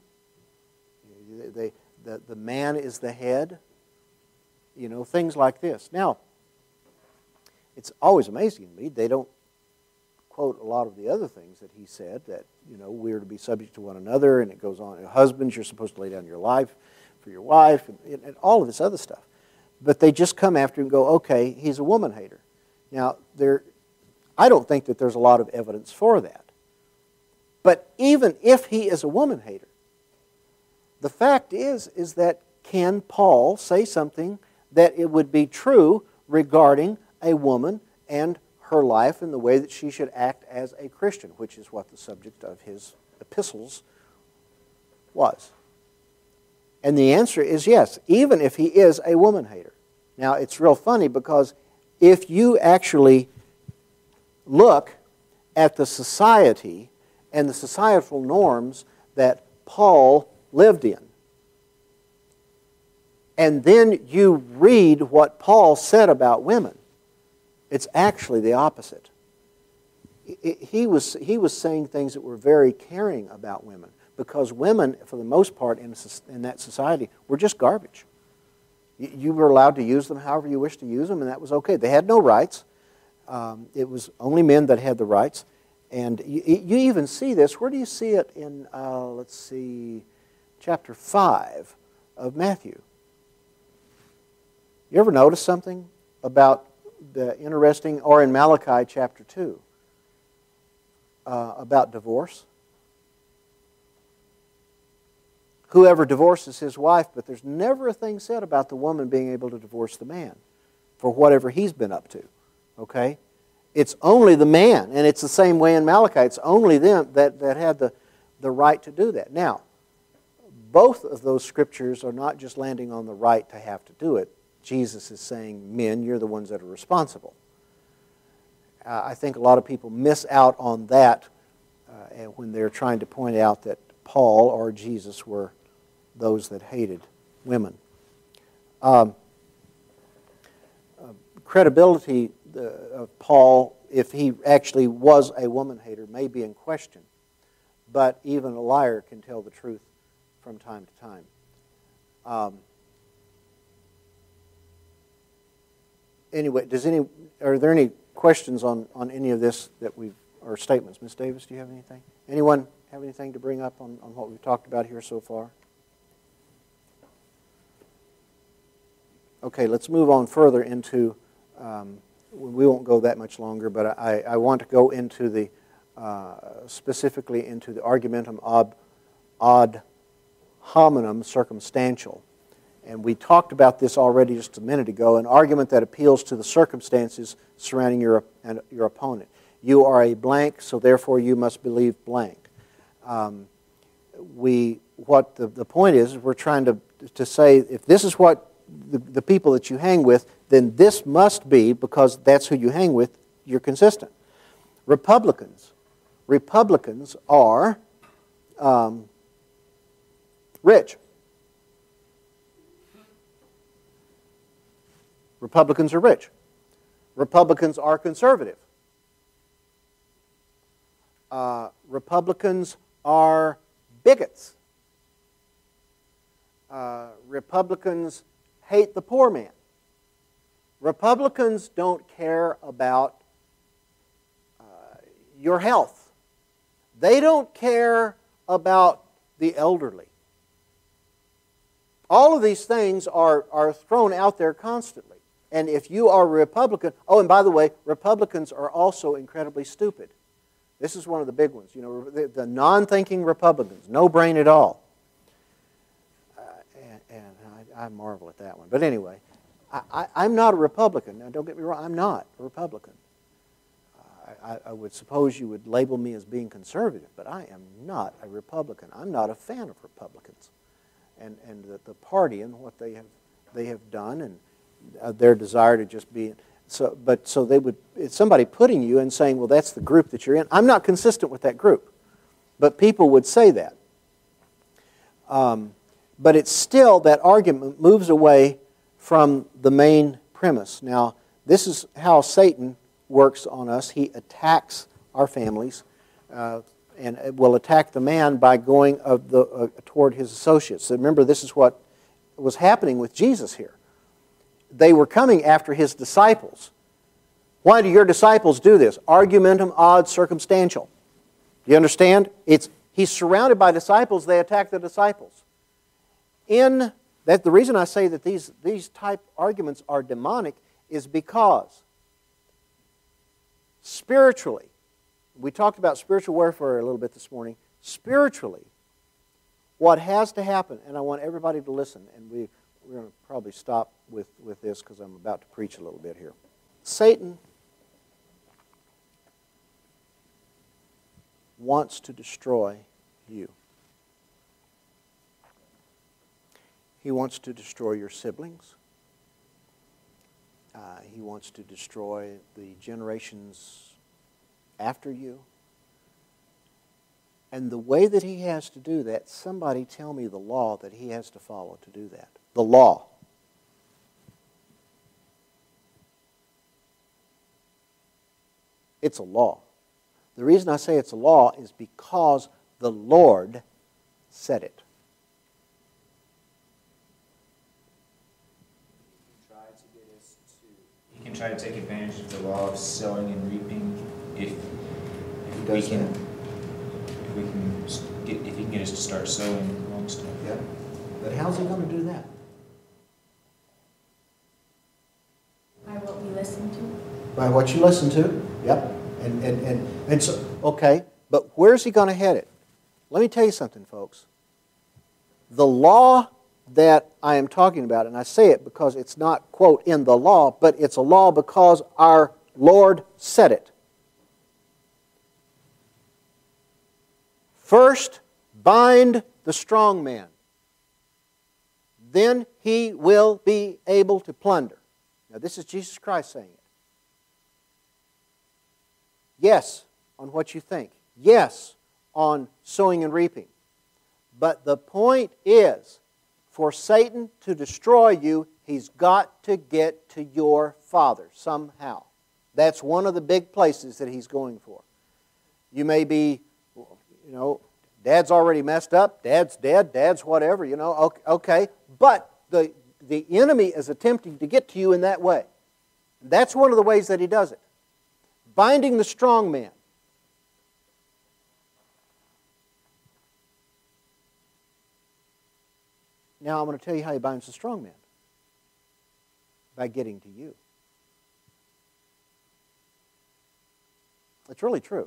The man is the head. You know, things like this. Now, it's always amazing to me. They don't quote a lot of the other things that he said, that, you know, we're to be subject to one another, and it goes on. Husbands, you're supposed to lay down your life for your wife, and all of this other stuff. But they just come after him and go, okay, he's a woman hater. Now, I don't think that there's a lot of evidence for that. But even if he is a woman hater, the fact is that can Paul say something that it would be true regarding a woman and her life and the way that she should act as a Christian, which is what the subject of his epistles was? And the answer is yes, even if he is a woman hater. Now, it's real funny because if you actually look at the society and the societal norms that Paul lived in, and then you read what Paul said about women, it's actually the opposite. He was saying things that were very caring about women, because women, for the most part in that society, were just garbage. You were allowed to use them however you wished to use them, and that was okay. They had no rights. It was only men that had the rights. And you even see this. Where do you see it in, let's see, chapter 5 of Matthew? You ever notice something about the interesting, or in Malachi chapter 2, about divorce? Whoever divorces his wife, but there's never a thing said about the woman being able to divorce the man for whatever he's been up to. Okay? It's only the man, and it's the same way in Malachi. It's only them that had the right to do that. Now, both of those scriptures are not just landing on the right to have to do it. Jesus is saying, men, you're the ones that are responsible. I think a lot of people miss out on that when they're trying to point out that Paul or Jesus were those that hated women. Credibility of Paul, if he actually was a woman hater, may be in question. But even a liar can tell the truth from time to time. Anyway, are there any questions on any of this or statements? Ms. Davis, do you have anything? Anyone have anything to bring up on what we've talked about here so far? Okay, let's move on further into, we won't go that much longer, but I want to go into the, specifically into the argumentum ad hominem circumstantial. And we talked about this already just a minute ago, an argument that appeals to the circumstances surrounding your opponent. You are a blank, so therefore you must believe blank. The point is we're trying to say, if this is what the people that you hang with, then this must be, because that's who you hang with, you're consistent. Republicans are rich. Republicans are rich. Republicans are conservative. Republicans are bigots. Republicans hate the poor man. Republicans don't care about your health. They don't care about the elderly. All of these things are thrown out there constantly. And if you are a Republican, oh, and by the way, Republicans are also incredibly stupid. This is one of the big ones. You know, the non-thinking Republicans, no brain at all. And I marvel at that one. But anyway, I'm not a Republican. Now, don't get me wrong, I'm not a Republican. I would suppose you would label me as being conservative, but I am not a Republican. I'm not a fan of Republicans. And the party and what they have done, and their desire to just be so they would, it's somebody putting you and saying, well, that's the group that you're in. I'm not consistent with that group, but people would say that. But it's still, that argument moves away from the main premise. Now, this is how Satan works on us. He attacks our families and will attack the man by going toward his associates. So remember, this is what was happening with Jesus here. They were coming after his disciples. Why do your disciples do this? Argumentum ad circumstantial. Do you understand? He's surrounded by disciples. They attack the disciples. The reason I say that these type arguments are demonic is because spiritually, we talked about spiritual warfare a little bit this morning. Spiritually, what has to happen, and I want everybody to listen, and we're going to probably stop with this because I'm about to preach a little bit here. Satan wants to destroy you. He wants to destroy your siblings. He wants to destroy the generations after you. And the way that he has to do that, somebody tell me the law that he has to follow to do that. The law. It's a law. The reason I say it's a law is because the Lord said it. He can try to take advantage of the law of sowing and reaping if he does that. If he can get us to start sowing wrong stuff. Yeah. But how's he going to do that? By what we listen to. By what you listen to. Yep. And so, okay, but where's he going to head it? Let me tell you something, folks. The law that I am talking about, and I say it because it's not, quote, in the law, but it's a law because our Lord said it. First, bind the strong man. Then he will be able to plunder. Now, this is Jesus Christ saying it. Yes, on what you think. Yes, on sowing and reaping. But the point is, for Satan to destroy you, he's got to get to your father somehow. That's one of the big places that he's going for. You may be, Dad's already messed up, Dad's dead, Dad's whatever, okay. But the enemy is attempting to get to you in that way. That's one of the ways that he does it. Binding the strong man. Now I'm going to tell you how he binds the strong man. By getting to you. It's really true.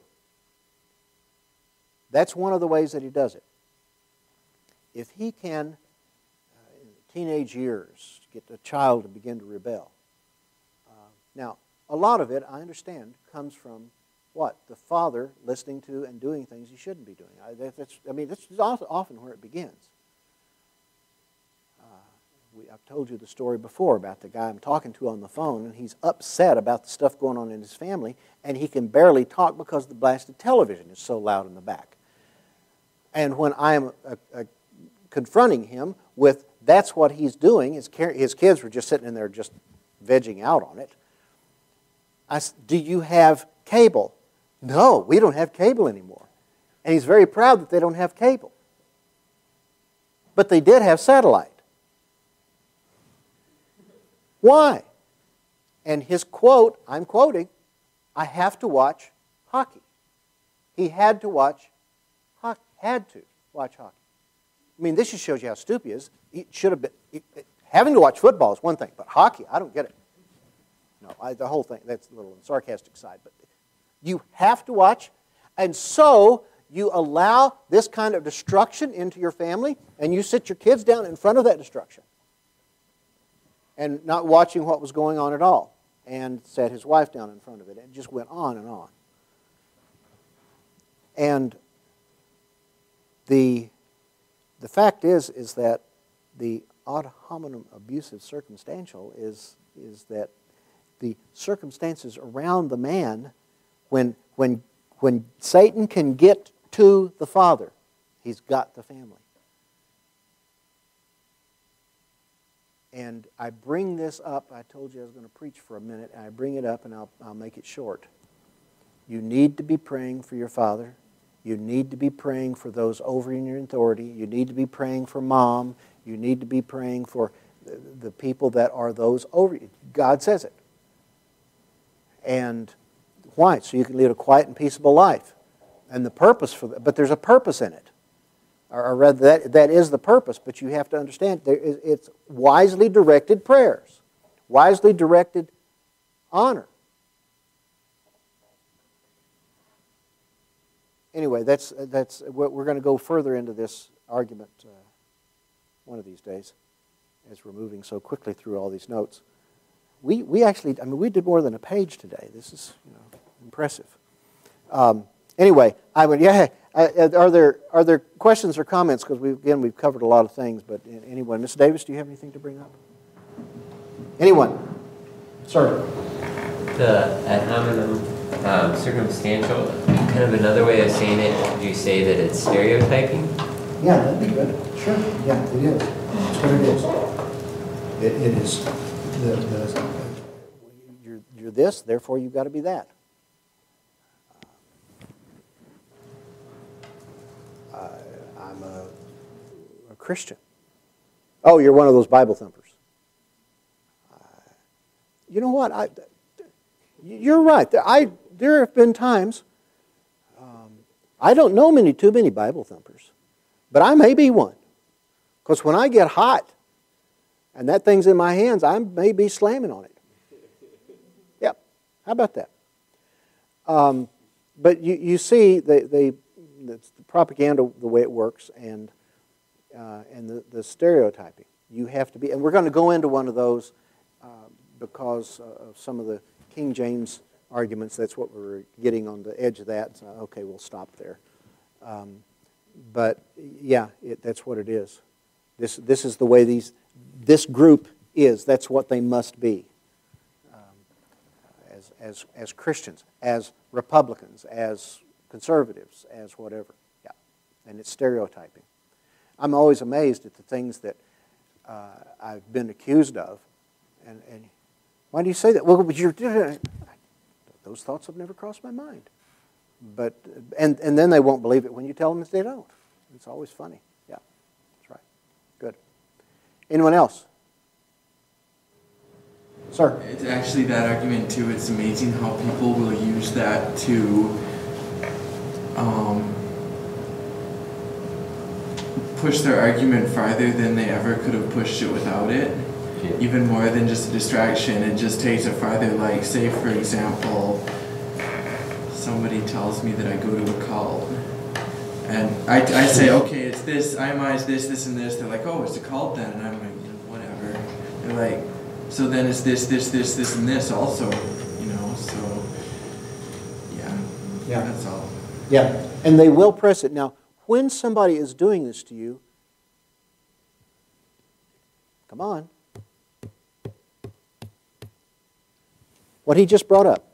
That's one of the ways that he does it. If he can, in teenage years, get a child to begin to rebel. Now, a lot of it, I understand, comes from what? The father listening to and doing things he shouldn't be doing. That's often where it begins. I've told you the story before about the guy I'm talking to on the phone, and he's upset about the stuff going on in his family, and he can barely talk because the blasted television is so loud in the back. And when I am confronting him with that's what he's doing, his kids were just sitting in there just vegging out on it. I said, do you have cable? No, we don't have cable anymore. And he's very proud that they don't have cable. But they did have satellite. Why? And his quote, I'm quoting, I have to watch hockey. He had to watch hockey. Had to watch hockey. I mean, this just shows you how stupid he is. He should have been. Having to watch football is one thing, but hockey, I don't get it. No, the whole thing, that's a little on the sarcastic side. But you have to watch, and so you allow this kind of destruction into your family, and you sit your kids down in front of that destruction. And not watching what was going on at all. And sat his wife down in front of it. And it just went on and on. And the fact is that the ad hominem abusive circumstantial is that the circumstances around the man, when Satan can get to the father, he's got the family. And I bring this up, I told you I was going to preach for a minute, and I bring it up and I'll make it short. You need to be praying for your father. You need to be praying for those over in your authority. You need to be praying for mom. You need to be praying for the people that are those over you. God says it. And why? So you can lead a quiet and peaceable life. And the purpose for that, but there's a purpose in it. Or rather, that is the purpose, but you have to understand it's wisely directed prayers, wisely directed honor. Anyway, that's we're going to go further into this argument one of these days, as we're moving so quickly through all these notes. We actually, we did more than a page today. This is impressive. Anyway, are there questions or comments? Because we've covered a lot of things. But anyone, Ms. Davis, do you have anything to bring up? Anyone, sir? The ad hominem circumstantial. Kind of another way of saying it. Would you say that it's stereotyping? Yeah, that'd be good. Sure. Yeah, it is. That's what it is. It is. You're this, therefore you've got to be that. I'm a Christian. Oh, you're one of those Bible thumpers. You know what? You're right. There have been times I don't know too many Bible thumpers, but I may be one. Because when I get hot and that thing's in my hands, I may be slamming on it. Yep. How about that? But you see the propaganda, the way it works, and the stereotyping. You have to be, and we're going to go into one of those because of some of the King James arguments. That's what we're getting on the edge of that. So, okay, we'll stop there. But yeah, that's what it is. This is the way this group is. That's what they must be as Christians, as Republicans, as conservatives, as whatever. Yeah, and it's stereotyping. I'm always amazed at the things that I've been accused of, and why do you say that? Well, those thoughts have never crossed my mind. But and then they won't believe it when you tell them that they don't. It's always funny. Yeah, that's right. Good. Anyone else? Sir? It's actually that argument too. It's amazing how people will use that to push their argument farther than they ever could have pushed it without it. Yeah. Even more than just a distraction. It just takes it farther. Like, say for example, somebody tells me that I go to a cult, and I say, okay, it's this, IMI is this, and this. They're like, oh, it's a cult then, and I'm like, whatever. They're like, so then it's this, and this also, so, yeah, that's all. Yeah, and they will press it. Now, when somebody is doing this to you, come on. What he just brought up.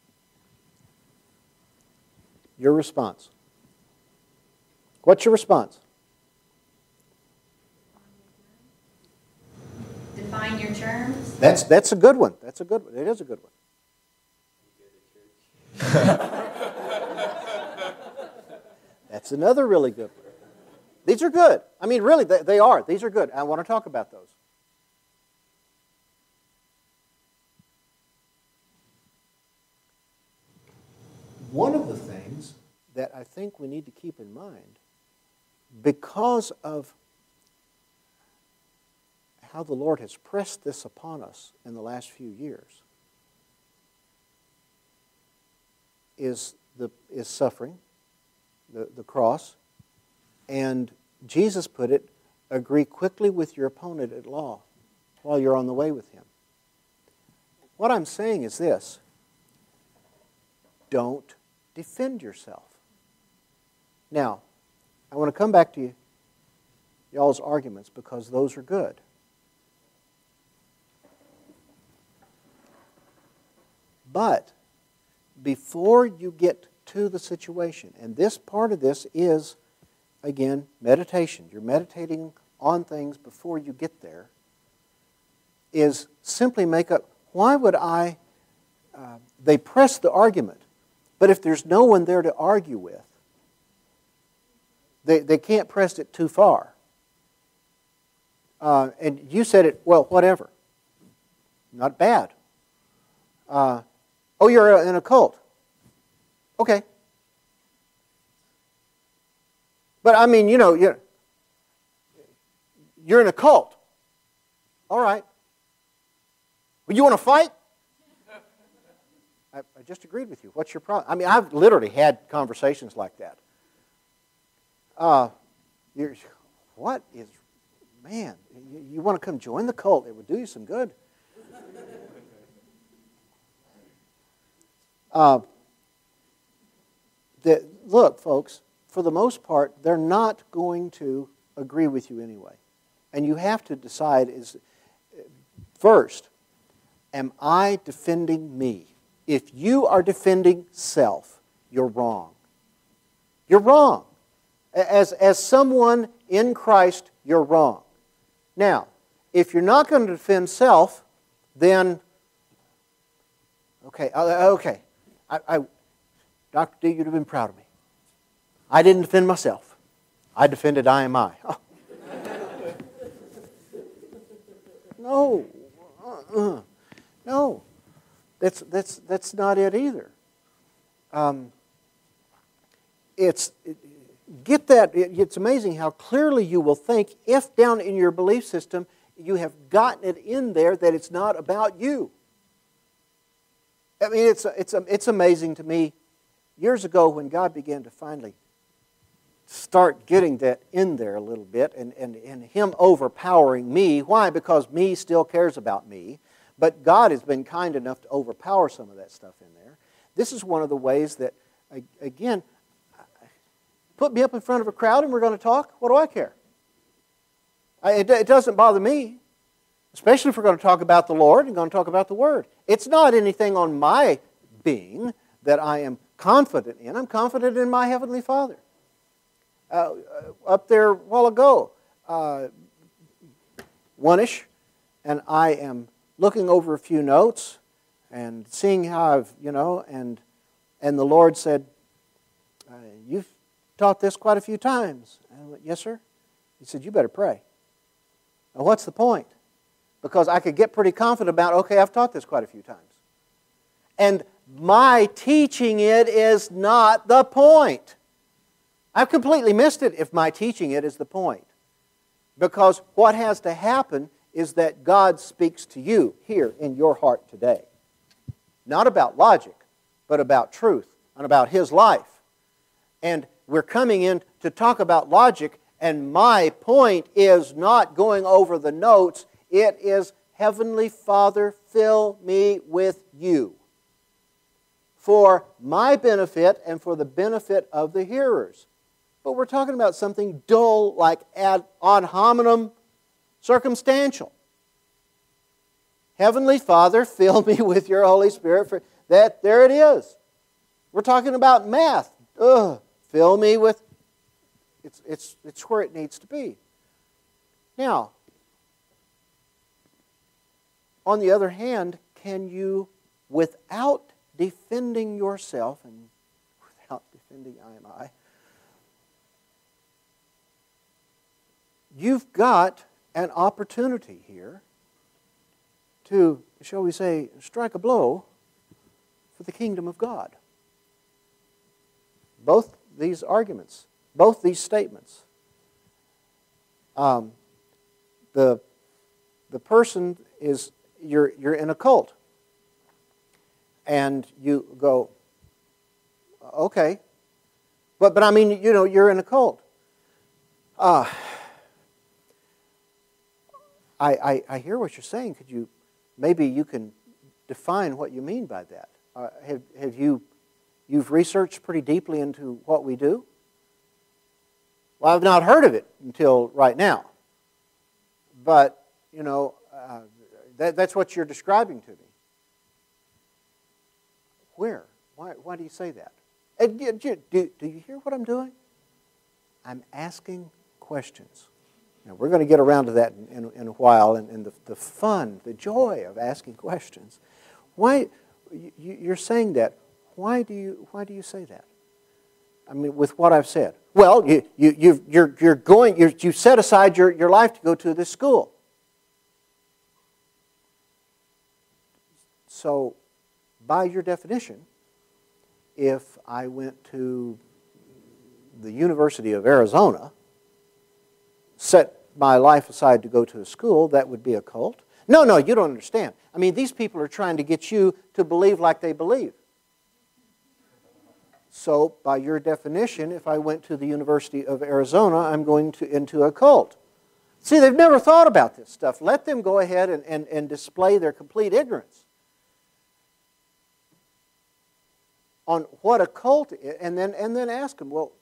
Your response. What's your response? Define your terms. That's a good one. That's a good one. It is a good one. That's another really good one. These are good. I mean, really, they are. These are good. I want to talk about those. One of the things that I think we need to keep in mind, because of how the Lord has pressed this upon us in the last few years, is suffering, the cross, and Jesus put it, agree quickly with your opponent at law while you're on the way with him. What I'm saying is this: don't defend yourself. Now, I want to come back to y'all's arguments because those are good. But before you get to the situation, and this part of this is, again, meditation. You're meditating on things before you get there, is simply make up, why would I, they press the argument, but if there's no one there to argue with, they can't press it too far. And you said it, well, whatever. Not bad. Oh, you're in a cult. Okay. But I mean, you're in a cult. All right. Well, you want to fight? I just agreed with you. What's your problem? I mean, I've literally had conversations like that. What is, man, you want to come join the cult? It would do you some good. Look, folks, for the most part, they're not going to agree with you anyway. And you have to decide first, am I defending me? If you are defending self, you're wrong. You're wrong. As someone in Christ, you're wrong. Now, if you're not going to defend self, then, okay. Dr. D, you'd have been proud of me. I didn't defend myself. I defended IMI. Oh. No. No. That's not it either. get that. It's amazing how clearly you will think if down in your belief system you have gotten it in there that it's not about you. I mean, it's amazing to me. Years ago, when God began to finally start getting that in there a little bit, and Him overpowering me. Why? Because me still cares about me. But God has been kind enough to overpower some of that stuff in there. This is one of the ways that, again, put me up in front of a crowd and we're going to talk. What do I care? It doesn't bother me. Especially if we're going to talk about the Lord and going to talk about the Word. It's not anything on my being that I am confident in. I'm confident in my Heavenly Father. Up there a while ago, one-ish, and I am looking over a few notes and seeing how I've, and the Lord said, "You've taught this quite a few times." And I went, "Yes, sir." He said, "You better pray." Now, what's the point? Because I could get pretty confident about, okay, I've taught this quite a few times. And my teaching it is not the point. I've completely missed it if my teaching it is the point. Because what has to happen is that God speaks to you here in your heart today. Not about logic, but about truth and about His life. And we're coming in to talk about logic, and my point is not going over the notes. It is, Heavenly Father, fill me with You for my benefit and for the benefit of the hearers. But we're talking about something dull like ad hominem circumstantial. Heavenly Father, fill me with Your Holy Spirit. For that, there it is. We're talking about math. Fill me with... It's where it needs to be. Now, on the other hand, can you, without defending yourself, and without defending I, you've got an opportunity here to, shall we say, strike a blow for the kingdom of God. Both these arguments, both these statements. The person is, you're in a cult. And you go, okay. But I mean, you're in a cult. I hear what you're saying. Maybe you can define what you mean by that. You've researched pretty deeply into what we do? Well, I've not heard of it until right now. But, that's what you're describing to me. Where? Why do you say that? Do you hear what I'm doing? I'm asking questions. Now, we're going to get around to that in a while, and the fun, the joy of asking questions. Why you're saying that? Why do you say that? I mean, with what I've said. Well, you set aside your life to go to this school. So, by your definition, if I went to the University of Arizona, set my life aside to go to a school, that would be a cult? No, you don't understand. I mean, these people are trying to get you to believe like they believe. So, by your definition, if I went to the University of Arizona, I'm going into a cult. See, they've never thought about this stuff. Let them go ahead and display their complete ignorance on what a cult is, and then ask them, well,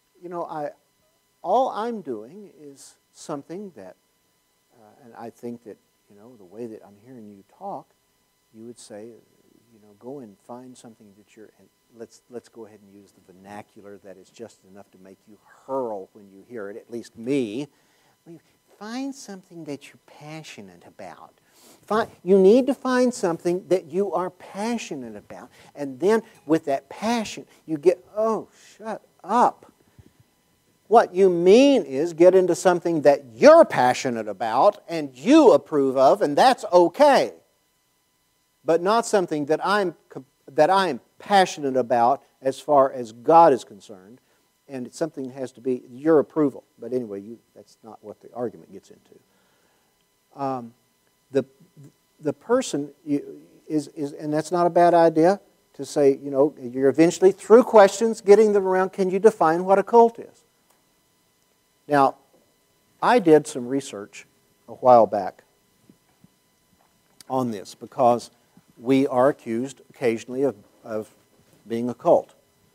all I'm doing is something that, and I think that, the way that I'm hearing you talk, you would say, go and find something that you're, and let's go ahead and use the vernacular that is just enough to make you hurl when you hear it, at least me. Find something that you're passionate about. You need to find something that you are passionate about. And then with that passion, you get, oh, shut up. What you mean is get into something that you're passionate about and you approve of, and that's okay. But not something that I'm passionate about as far as God is concerned, and it's something that has to be your approval. But anyway, that's not what the argument gets into. The person is, and that's not a bad idea, to say, you're eventually, through questions, getting them around, can you define what a cult is? Now, I did some research a while back on this because we are accused occasionally of being a cult.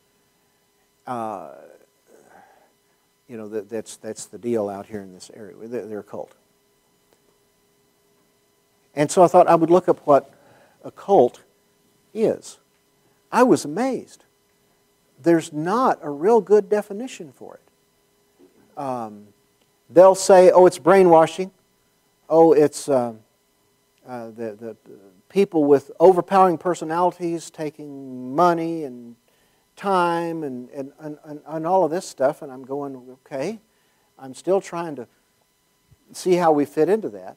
That's the deal out here in this area. They're a cult. And so I thought I would look up what a cult is. I was amazed. There's not a real good definition for it. They'll say, oh, it's brainwashing. Oh, it's the people with overpowering personalities taking money and time and all of this stuff. And I'm going, okay, I'm still trying to see how we fit into that.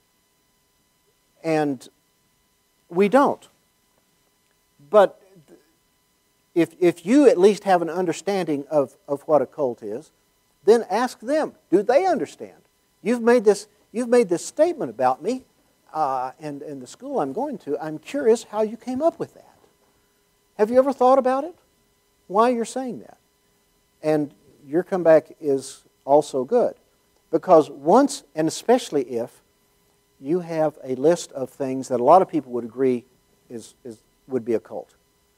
And we don't. But if you at least have an understanding of what a cult is, then ask them, do they understand? You've made this statement about me and the school I'm going to. I'm curious how you came up with that. Have you ever thought about it? Why you're saying that? And your comeback is also good. Because once, and especially if, you have a list of things that a lot of people would agree would be a cult.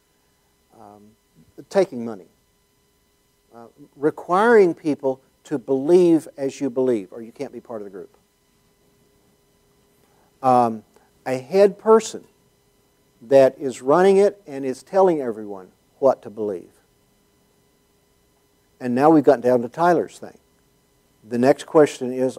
Taking money. Requiring people to believe as you believe, or you can't be part of the group. A head person that is running it and is telling everyone what to believe. And now we've gotten down to Tyler's thing. The next question is,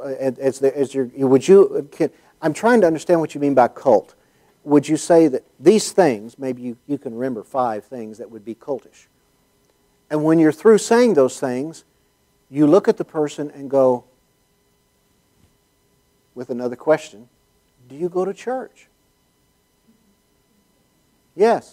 I'm trying to understand what you mean by cult. Would you say that these things, maybe you can remember 5 things that would be cultish. And when you're through saying those things, you look at the person and go, with another question, do you go to church? Yes.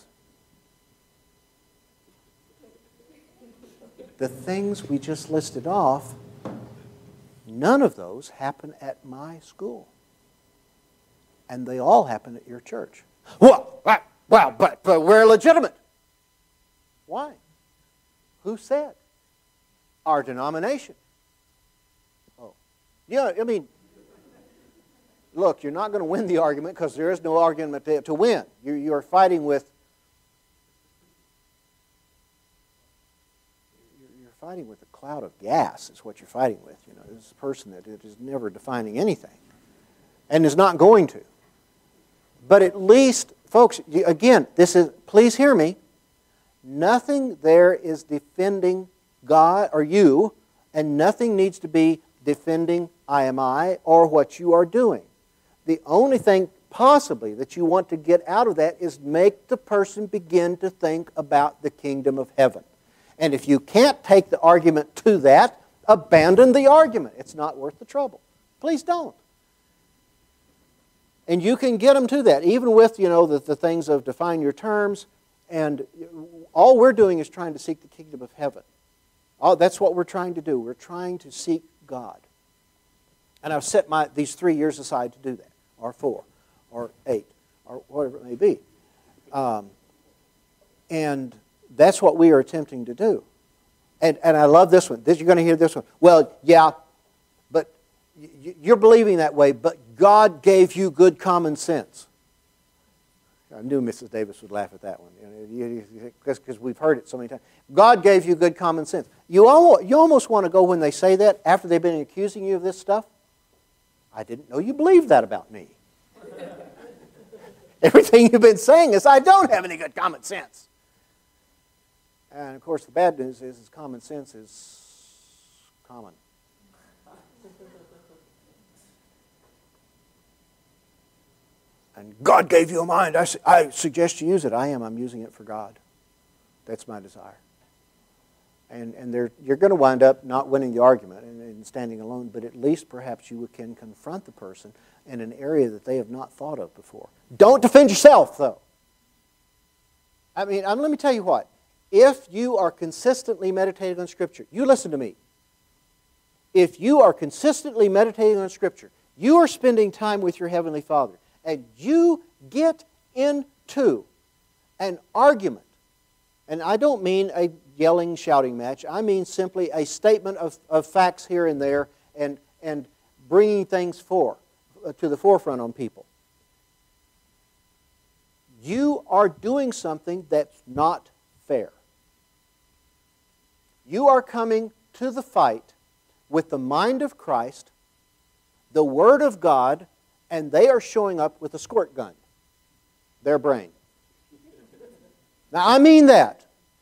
The things we just listed off, none of those happen at my school. And they all happen at your church. Well, but we're legitimate. Why? Who said? Our denomination. Oh. Yeah, I mean, look, you're not going to win the argument because there is no argument to win. You're fighting with a cloud of gas is what you're fighting with. This is a person that is never defining anything and is not going to. But at least, folks, again, please hear me, nothing there is defending God or you, and nothing needs to be defending IMI or what you are doing. The only thing possibly that you want to get out of that is make the person begin to think about the kingdom of heaven. And if you can't take the argument to that, abandon the argument. It's not worth the trouble. Please don't. And you can get them to that, even with, the things of define your terms. And all we're doing is trying to seek the kingdom of heaven. That's what we're trying to do. We're trying to seek God. And I've set these 3 years aside to do that, or 4, or 8, or whatever it may be. And that's what we are attempting to do. And I love this one. You're going to hear this one. Well, yeah, but you're believing that way, but God gave you good common sense. I knew Mrs. Davis would laugh at that one, because we've heard it so many times. God gave you good common sense. You almost want to go when they say that, after they've been accusing you of this stuff. I didn't know you believed that about me. Everything you've been saying is, I don't have any good common sense. And of course, the bad news is common sense is common. And God gave you a mind. I suggest you use it. I'm using it for God. That's my desire. And you're going to wind up not winning the argument and standing alone, but at least perhaps you can confront the person in an area that they have not thought of before. Don't defend yourself, though. Let me tell you what. If you are consistently meditating on Scripture, you listen to me. If you are consistently meditating on Scripture, you are spending time with your Heavenly Father, and you get into an argument, and I don't mean a yelling, shouting match, I mean simply a statement of facts here and there and bringing things to the forefront on people. You are doing something that's not fair. You are coming to the fight with the mind of Christ, the Word of God, and they are showing up with a squirt gun, their brain. Now, I mean that.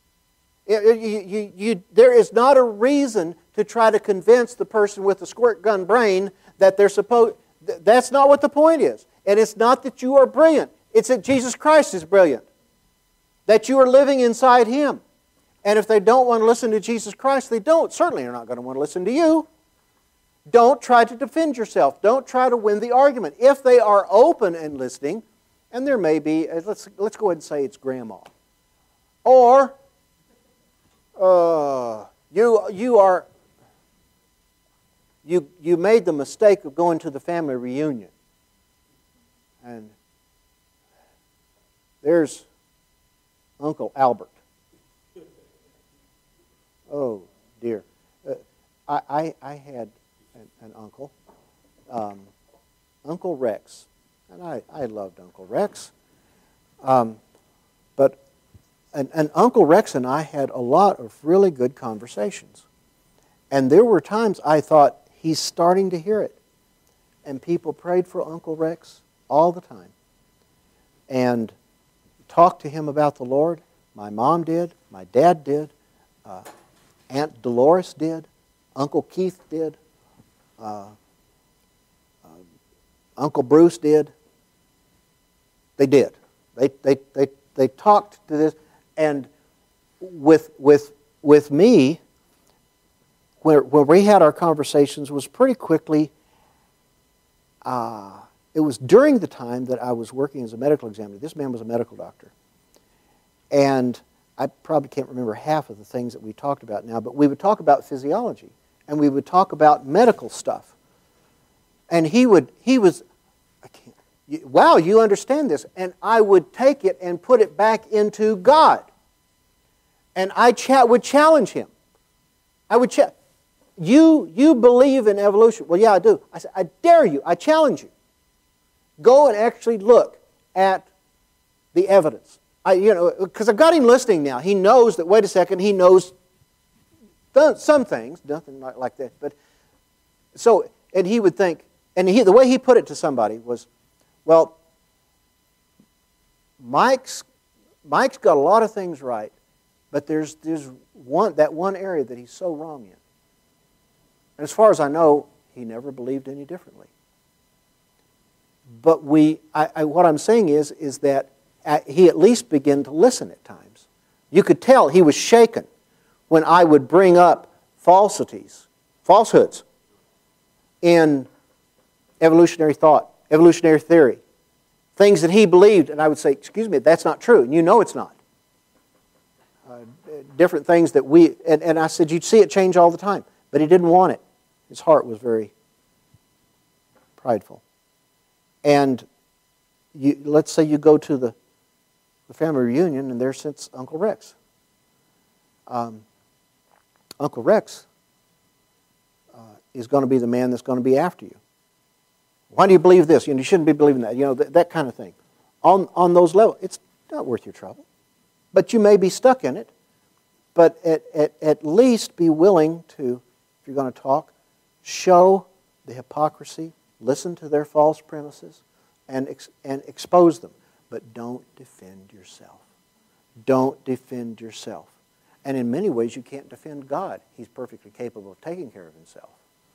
There is not a reason to try to convince the person with the squirt gun brain that they're supposed... That's not what the point is. And it's not that you are brilliant. It's that Jesus Christ is brilliant. That you are living inside Him. And if they don't want to listen to Jesus Christ, they certainly are not going to want to listen to you. Don't try to defend yourself. Don't try to win the argument. If they are open and listening, and there may be, let's go ahead and say it's grandma. Or you made the mistake of going to the family reunion. And there's Uncle Albert. Oh, dear. I had an uncle, Uncle Rex. And I loved Uncle Rex. But Uncle Rex and I had a lot of really good conversations. And there were times I thought, he's starting to hear it. And people prayed for Uncle Rex all the time. And talked to him about the Lord. My mom did. My dad did. Aunt Dolores did. Uncle Keith did. Uncle Bruce did. They did. They talked to this. And with me, where we had our conversations was pretty quickly, it was during the time that I was working as a medical examiner. This man was a medical doctor. And I probably can't remember half of the things that we talked about now, but we would talk about physiology, and we would talk about medical stuff. And he was, wow, you understand this. And I would take it and put it back into God. And I would challenge him. I would challenge. You believe in evolution. Well, yeah, I do. I said, I dare you. I challenge you. Go and actually look at the evidence. Because I've got him listening now. He knows that, wait a second, he knows some things, nothing like that. But so, and he would think, and the way he put it to somebody was, well, Mike's got a lot of things right, but there's that one area that he's so wrong in. And as far as I know, he never believed any differently. But what I'm saying is that he at least began to listen at times. You could tell he was shaken when I would bring up falsehoods in evolutionary thought, evolutionary theory, things that he believed, and I would say, excuse me, that's not true, and you know it's not. Different things that and I said, you'd see it change all the time, but he didn't want it. His heart was very prideful. And let's say you go to the family reunion, and there sits Uncle Rex. Uncle Rex is going to be the man that's going to be after you. Why do you believe this? You shouldn't be believing that. That kind of thing. On those levels, it's not worth your trouble. But you may be stuck in it. But at least be willing to, if you're going to talk, show the hypocrisy, listen to their false premises, and expose them. But don't defend yourself. Don't defend yourself. And in many ways, you can't defend God. He's perfectly capable of taking care of himself.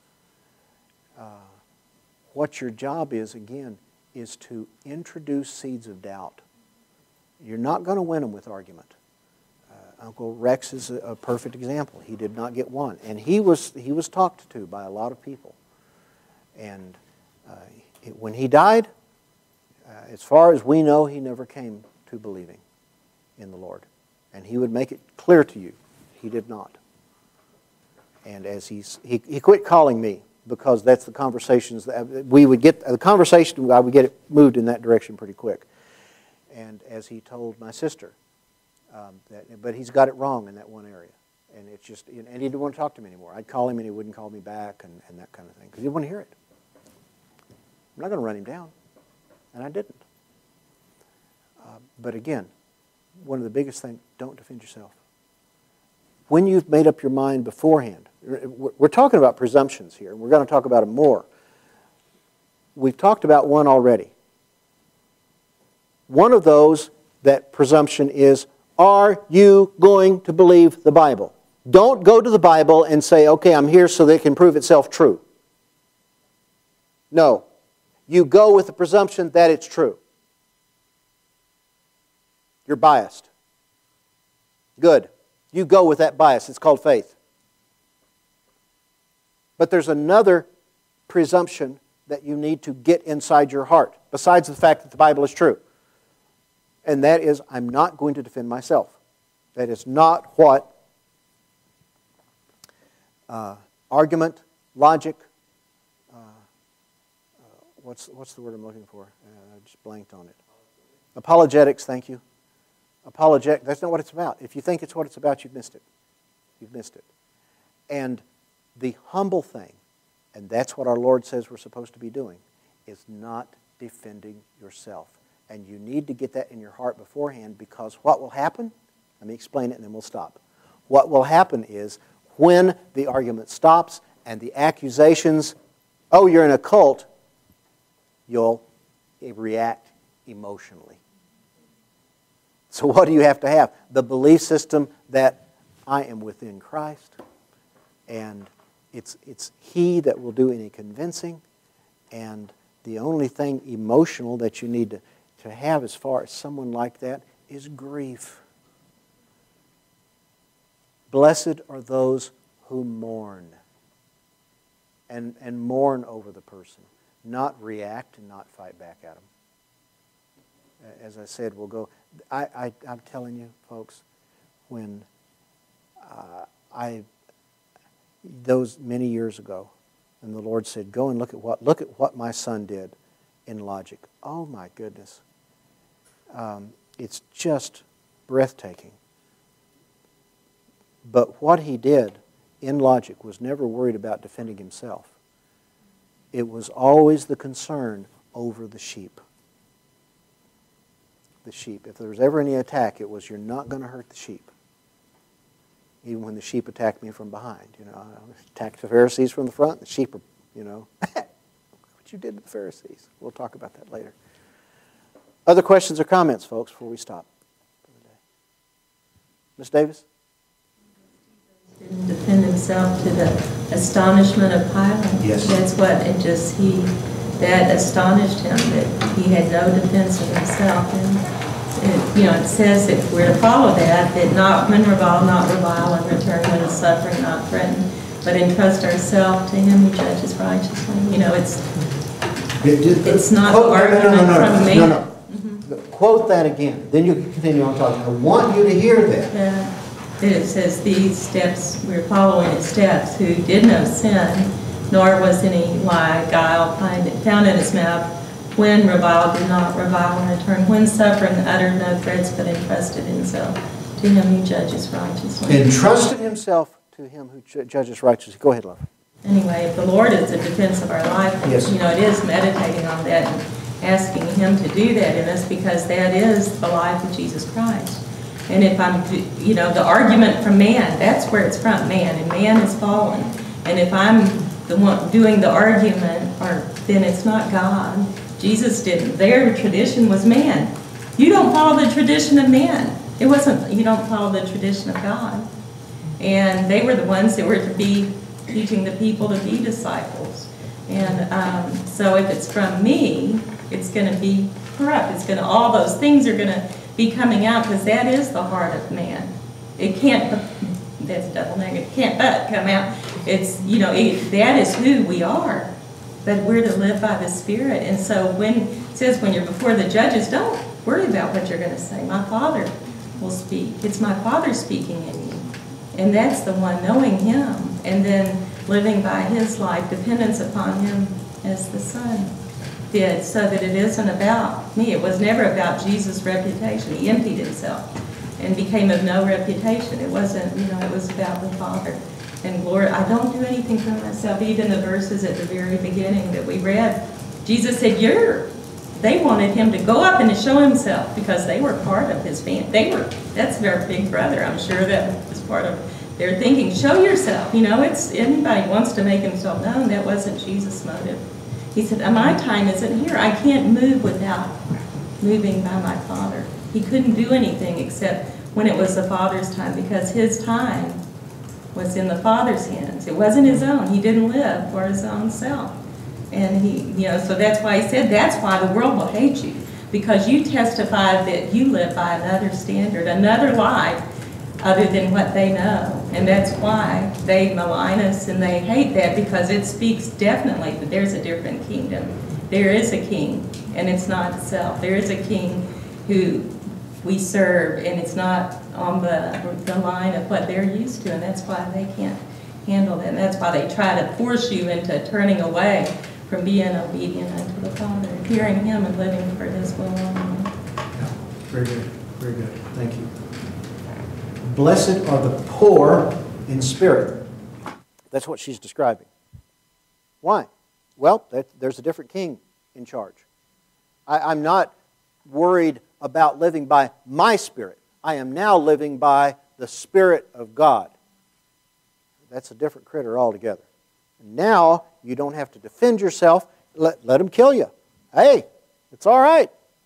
What your job is, again, is to introduce seeds of doubt. You're not going to win them with argument. Uncle Rex is a perfect example. He did not get one. And he was talked to by a lot of people. And when he died, as far as we know, he never came to believing in the Lord. And He would make it clear to you. He did not. And as he quit calling me, because that's the conversations that we would get, I would get it moved in that direction pretty quick. And as he told my sister, but he's got it wrong in that one area. And it's just, and he didn't want to talk to me anymore. I'd call him and he wouldn't call me back and that kind of thing, because he didn't want to hear it. I'm not going to run him down. And I didn't. But again, one of the biggest things, don't defend yourself. When you've made up your mind beforehand, we're talking about presumptions here, and we're going to talk about them more. We've talked about one already. One of those, that presumption is, are you going to believe the Bible? Don't go to the Bible and say, okay, I'm here so that it can prove itself true. No. You go with the presumption that it's true. You're biased. Good. You go with that bias. It's called faith. But there's another presumption that you need to get inside your heart, besides the fact that the Bible is true. And that is, I'm not going to defend myself. That is not what argument, logic, what's the word I'm looking for? I just blanked on it. Apologetics, thank you. Apologetic, that's not what it's about. If you think it's what it's about, you've missed it. You've missed it. And the humble thing, and that's what our Lord says we're supposed to be doing, is not defending yourself. And you need to get that in your heart beforehand, because what will happen? Let me explain it and then we'll stop. What will happen is, when the argument stops and the accusations, oh, you're in a cult, you'll react emotionally. So what do you have to have? The belief system that I am within Christ, and it's He that will do any convincing, and the only thing emotional that you need to have as far as someone like that is grief. Blessed are those who mourn, and mourn over the person, not react and not fight back at them. As I said, we'll go. I'm telling you, folks, when those many years ago, and the Lord said, "Go and look at what my son did in logic." Oh my goodness, it's just breathtaking. But what he did in logic was never worried about defending himself. It was always the concern over the sheep. The sheep. If there was ever any attack, it was, you're not going to hurt the sheep. Even when the sheep attacked me from behind. I attacked the Pharisees from the front, the sheep are, what you did to the Pharisees. We'll talk about that later. Other questions or comments, folks, before we stop for the day? Ms. Davis? Didn't defend himself to the astonishment of Pilate. Yes. That's what that astonished him, that he had no defense of himself. And it says that we're to follow that not when revile, not revile, and return when suffering, not threaten, but entrust ourselves to Him who judges righteously. It's not the argument from man. No. Mm-hmm. Quote that again. Then you can continue on talking. I want you to hear that. It says, these steps, we're following His steps, who did no sin, nor was any lie, guile found in His mouth, when reviled did not revile in return, when suffering uttered no threats, but entrusted himself to Him who judges righteously. Entrusted himself to Him who judges righteously. Go ahead, love. Anyway, if the Lord is the defense of our life, yes. It is meditating on that and asking Him to do that in us, because that is the life of Jesus Christ. And if I'm, the argument from man, that's where it's from, man, and man is fallen. And if I'm the one doing the argument, then it's not God. Jesus didn't. Their tradition was man. You don't follow the tradition of man. You don't follow the tradition of God. And they were the ones that were to be teaching the people to be disciples. And so if it's from me, it's going to be corrupt. All those things are going to be coming out, because that is the heart of man. It can't, that's double negative, can't but come out. It's, that is who we are. But we're to live by the Spirit. And so when it says when you're before the judges, don't worry about what you're going to say. My Father will speak. It's my Father speaking in you. And that's the one, knowing Him, and then living by His life, dependence upon Him as the Son did, so that it isn't about me. It was never about Jesus' reputation. He emptied Himself and became of no reputation. It wasn't, it was about the Father. And Lord, I don't do anything for myself. Even the verses at the very beginning that we read, Jesus said, they wanted Him to go up and to show Himself because they were part of His family. That's their big brother. I'm sure that was part of their thinking. Show yourself. It's anybody wants to make himself known. That wasn't Jesus' motive. He said, my time isn't here. I can't move without moving by my Father. He couldn't do anything except when it was the Father's time, because His time was in the Father's hands. It wasn't His own. He didn't live for His own self. And so that's why He said, that's why the world will hate you, because you testified that you live by another standard, another life other than what they know. And that's why they malign us and they hate that, because it speaks definitely that there's a different kingdom. There is a king, and it's not itself. There is a king who we serve, and it's not on the line of what they're used to, and that's why they can't handle that. And that's why they try to force you into turning away from being obedient unto the Father, hearing Him and living for His will only. Yeah, very good, very good. Thank you. Blessed are the poor in spirit. That's what she's describing. Why? Well, there's a different king in charge. I'm not worried about living by my spirit. I am now living by the Spirit of God. That's a different critter altogether. And now you don't have to defend yourself. Let them kill you. Hey, it's all right.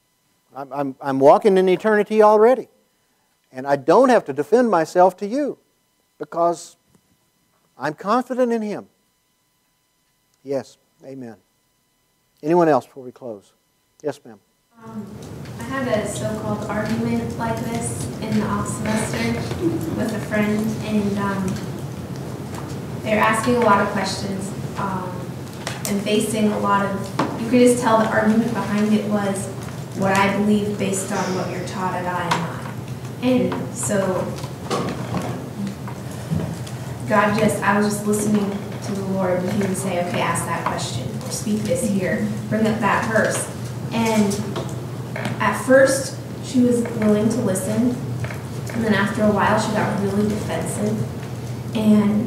I'm walking in eternity already. And I don't have to defend myself to you because I'm confident in Him. Yes, amen. Anyone else before we close? Yes, ma'am. I had a so-called argument like this in the off semester with a friend, and they're asking a lot of questions and basing a lot of, you could just tell the argument behind it was what I believe based on what you're taught at IMI. And so I was just listening to the Lord, and He would say, okay, ask that question, or speak this here, bring up that verse. And at first, she was willing to listen, and then after a while, she got really defensive. And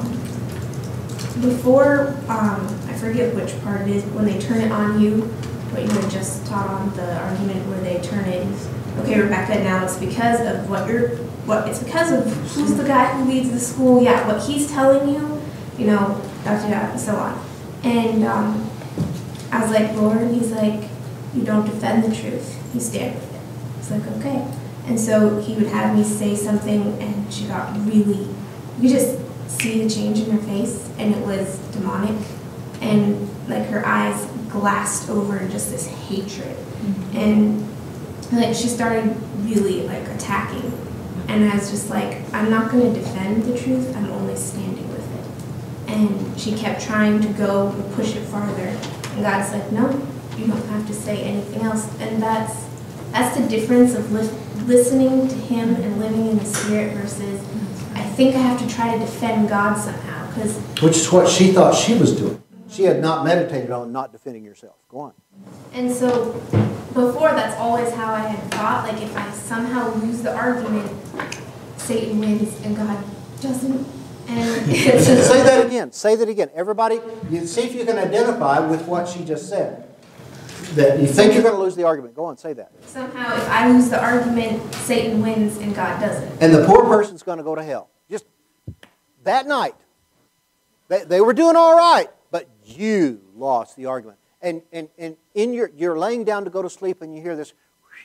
before, I forget which part it is, when they turn it on you, what you had just taught on the argument where they turn it, okay, Rebecca, now it's because of it's because of who's the guy who leads the school, yeah, what he's telling you, and so on. And I was like, Lord, and He's like, you don't defend the truth, you stand with it. It's like, okay. And so He would have me say something, and she got really, you could just see the change in her face, and it was demonic. And like her eyes glassed over in just this hatred. Mm-hmm. And like she started really like attacking. And I was just like, I'm not going to defend the truth, I'm only standing with it. And she kept trying to go and push it farther. And God's like, no, you don't have to say anything else. And that's the difference of listening to Him and living in the Spirit versus I think I have to try to defend God somehow. Which is what she thought she was doing. She had not meditated on not defending yourself. Go on. And so before, that's always how I had thought. Like if I somehow lose the argument, Satan wins and God doesn't. And say that again. Say that again. Everybody, see if you can identify with what she just said. That you think you're going to lose the argument. Go on, say that. Somehow, if I lose the argument, Satan wins and God doesn't. And the poor person's going to go to hell. Just that night. They were doing all right, but you lost the argument. And in you're laying down to go to sleep, and you hear this.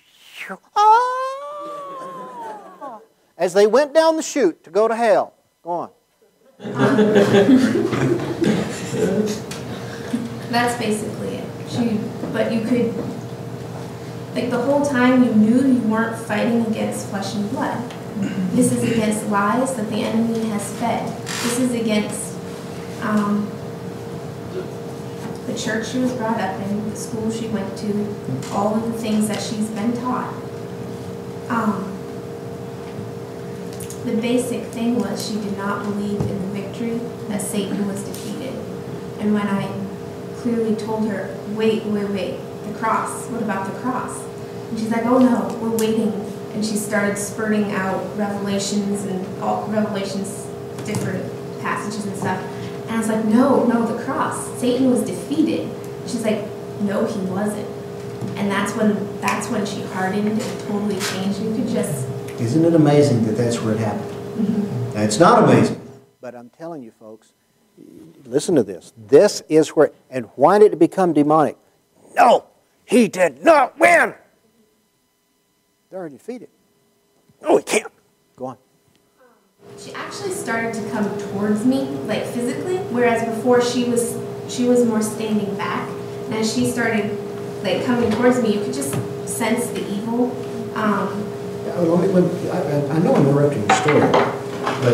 As they went down the chute to go to hell. Go on. That's basically it. But you could, like the whole time you knew you weren't fighting against flesh and blood. This is against lies that the enemy has fed. This is against the church she was brought up in, the school she went to, all of the things that she's been taught. the basic thing was she did not believe in the victory, that Satan was defeated. And when I clearly told her, wait, the cross, what about the cross? And she's like, oh no, we're waiting. And she started spurting out Revelations and all Revelations, different passages and stuff. And I was like, no, the cross. Satan was defeated. She's like, no, he wasn't. And that's when she hardened and totally changed. You could just... Isn't it amazing that that's where it happened? Mm-hmm. Now, it's not amazing. But I'm telling you, folks, listen to this. This is where, and why did it become demonic? No, he did not win. They're already defeated. No, he can't. Go on. She actually started to come towards me, like physically, whereas before she was more standing back. And as she started like coming towards me, you could just sense the evil. I know I'm interrupting the story, but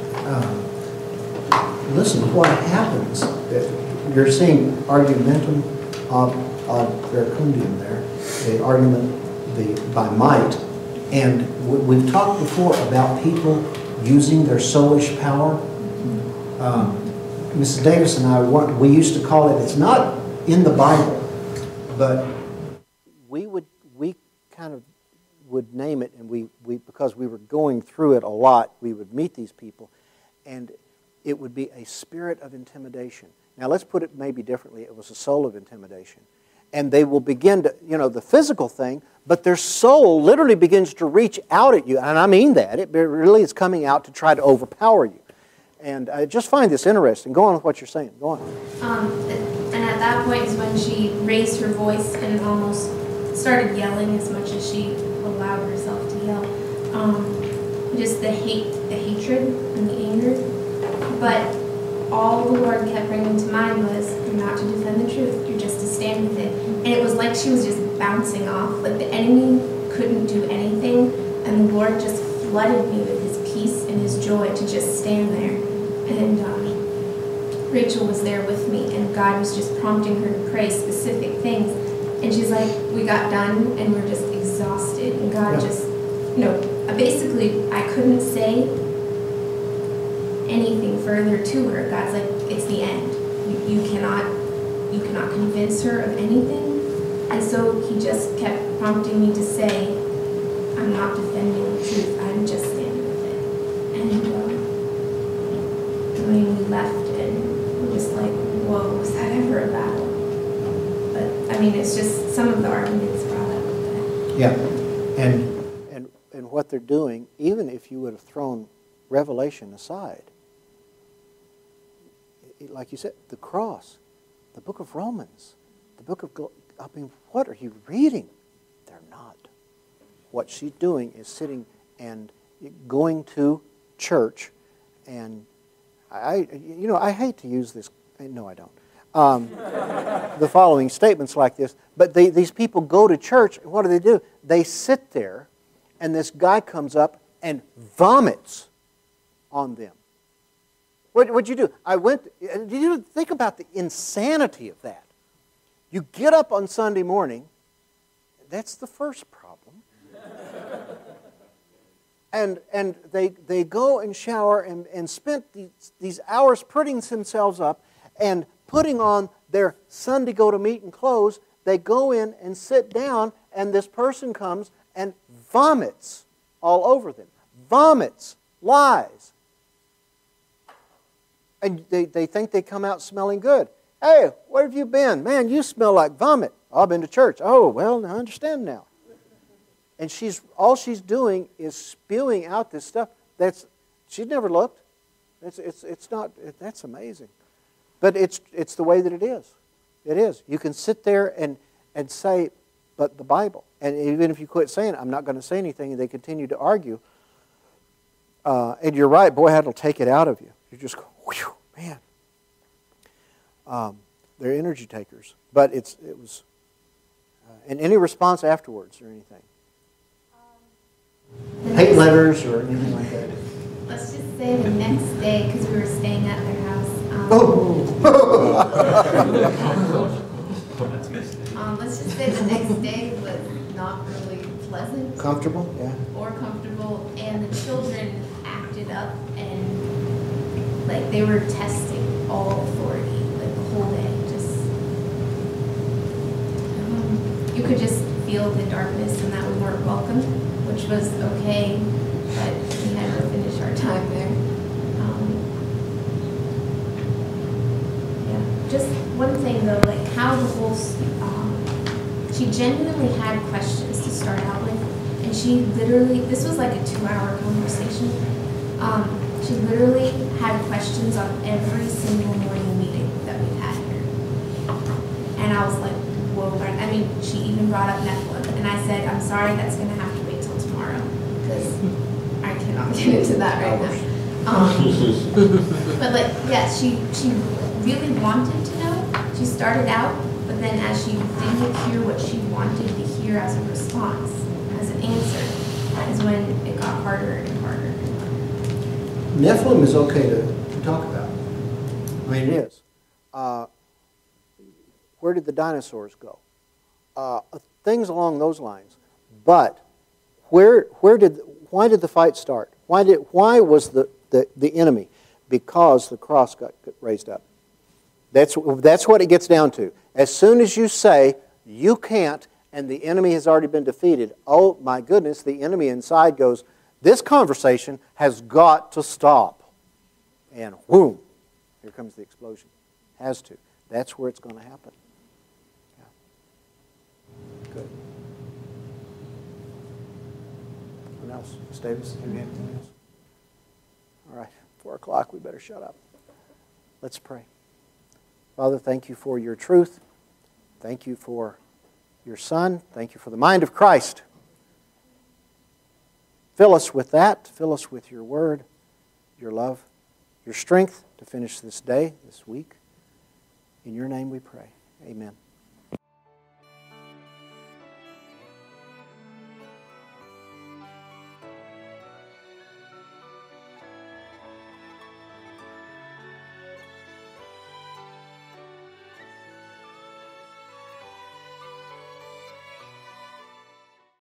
listen, what happens, you're seeing argumentum ad verecundium there, the argument by might, and we've talked before about people using their soulish power. Mrs. Davis and I, we used to call it, it's not in the Bible, but we kind of would name it, and we because we were going through it a lot, we would meet these people, and it would be a spirit of intimidation. Now let's put it maybe differently. It was a soul of intimidation. And they will begin to, the physical thing, but their soul literally begins to reach out at you. And I mean that. It really is coming out to try to overpower you. And I just find this interesting. Go on with what you're saying. Go on. And at that point is when she raised her voice and almost started yelling as much as she allowed herself to yell. Just the hatred and the anger. But all the Lord kept bringing to mind was, you're not to defend the truth, you're just to stand with it. And it was like she was just bouncing off, like the enemy couldn't do anything, and the Lord just flooded me with his peace and his joy to just stand there. And Rachel was there with me, and God was just prompting her to pray specific things. And she's like, we got done, and we're just exhausted. And God just, basically, I couldn't say anything further to her. God's like, it's the end. You cannot convince her of anything. And so he just kept prompting me to say, I'm not defending the truth, I'm just standing with it. And when we left, and we're just like, whoa, was that ever a battle? But it's just some of the arguments brought up with that. yeah, And what they're doing, even if you would have thrown Revelation aside, like you said, the cross, the book of Romans, the book of, what are you reading? They're not. What she's doing is sitting and going to church, and I hate to use this, no I don't, the following statements like this, but these people go to church, and what do? They sit there, and this guy comes up and vomits on them. What'd you do? Did you think about the insanity of that? You get up on Sunday morning, that's the first problem. and they go and shower and spent these hours putting themselves up and putting on their Sunday go-to-meeting clothes. They go in and sit down, and this person comes and vomits all over them. Vomits, lies. And they think they come out smelling good. Hey, where have you been? Man, you smell like vomit. Oh, I've been to church. Oh, well, I understand now. And all she's doing is spewing out this stuff. She's never looked. It's not. That's amazing. But it's the way that it is. It is. You can sit there and say, but the Bible. And even if you quit saying, I'm not going to say anything, and they continue to argue. And you're right, boy, that'll take it out of you. You just go, whew, man. They're energy takers. But it was. And any response afterwards or anything? hate letters or anything like that? Let's just say the next day, because we were staying at their house. Let's just say the next day was not really pleasant. Comfortable, yeah. Or comfortable, and the children it up, and like they were testing all authority like the whole day. Just you could just feel the darkness and that we weren't welcome, which was okay, but we had to finish our time there. Yeah, just one thing though, like how the whole she genuinely had questions to start out with, and she literally, this was like a 2-hour conversation. She literally had questions on every single morning meeting that we've had here. And I was like, whoa, I mean, she even brought up Nephilim, and I said, I'm sorry, that's going to have to wait till tomorrow, because I cannot get into that right now. But like, yeah, she really wanted to know. She started out, but then as she didn't hear what she wanted to hear as a response, as an answer, is when it got harder and harder and harder. Nephilim is okay to talk about. I mean, it is. Where did the dinosaurs go? Things along those lines. But why did the fight start? Why was the enemy? Because the cross got raised up. That's what it gets down to. As soon as you say you can't and the enemy has already been defeated, oh my goodness, the enemy inside goes, this conversation has got to stop. And whoom, here comes the explosion. Has to. That's where it's going to happen. Yeah. Good. What else? Ms. Davis, do you have anything else? All right, 4 o'clock, we better shut up. Let's pray. Father, thank you for your truth. Thank you for your Son. Thank you for the mind of Christ. Fill us with that. Fill us with your word, your love, your strength to finish this day, this week. In your name we pray. Amen.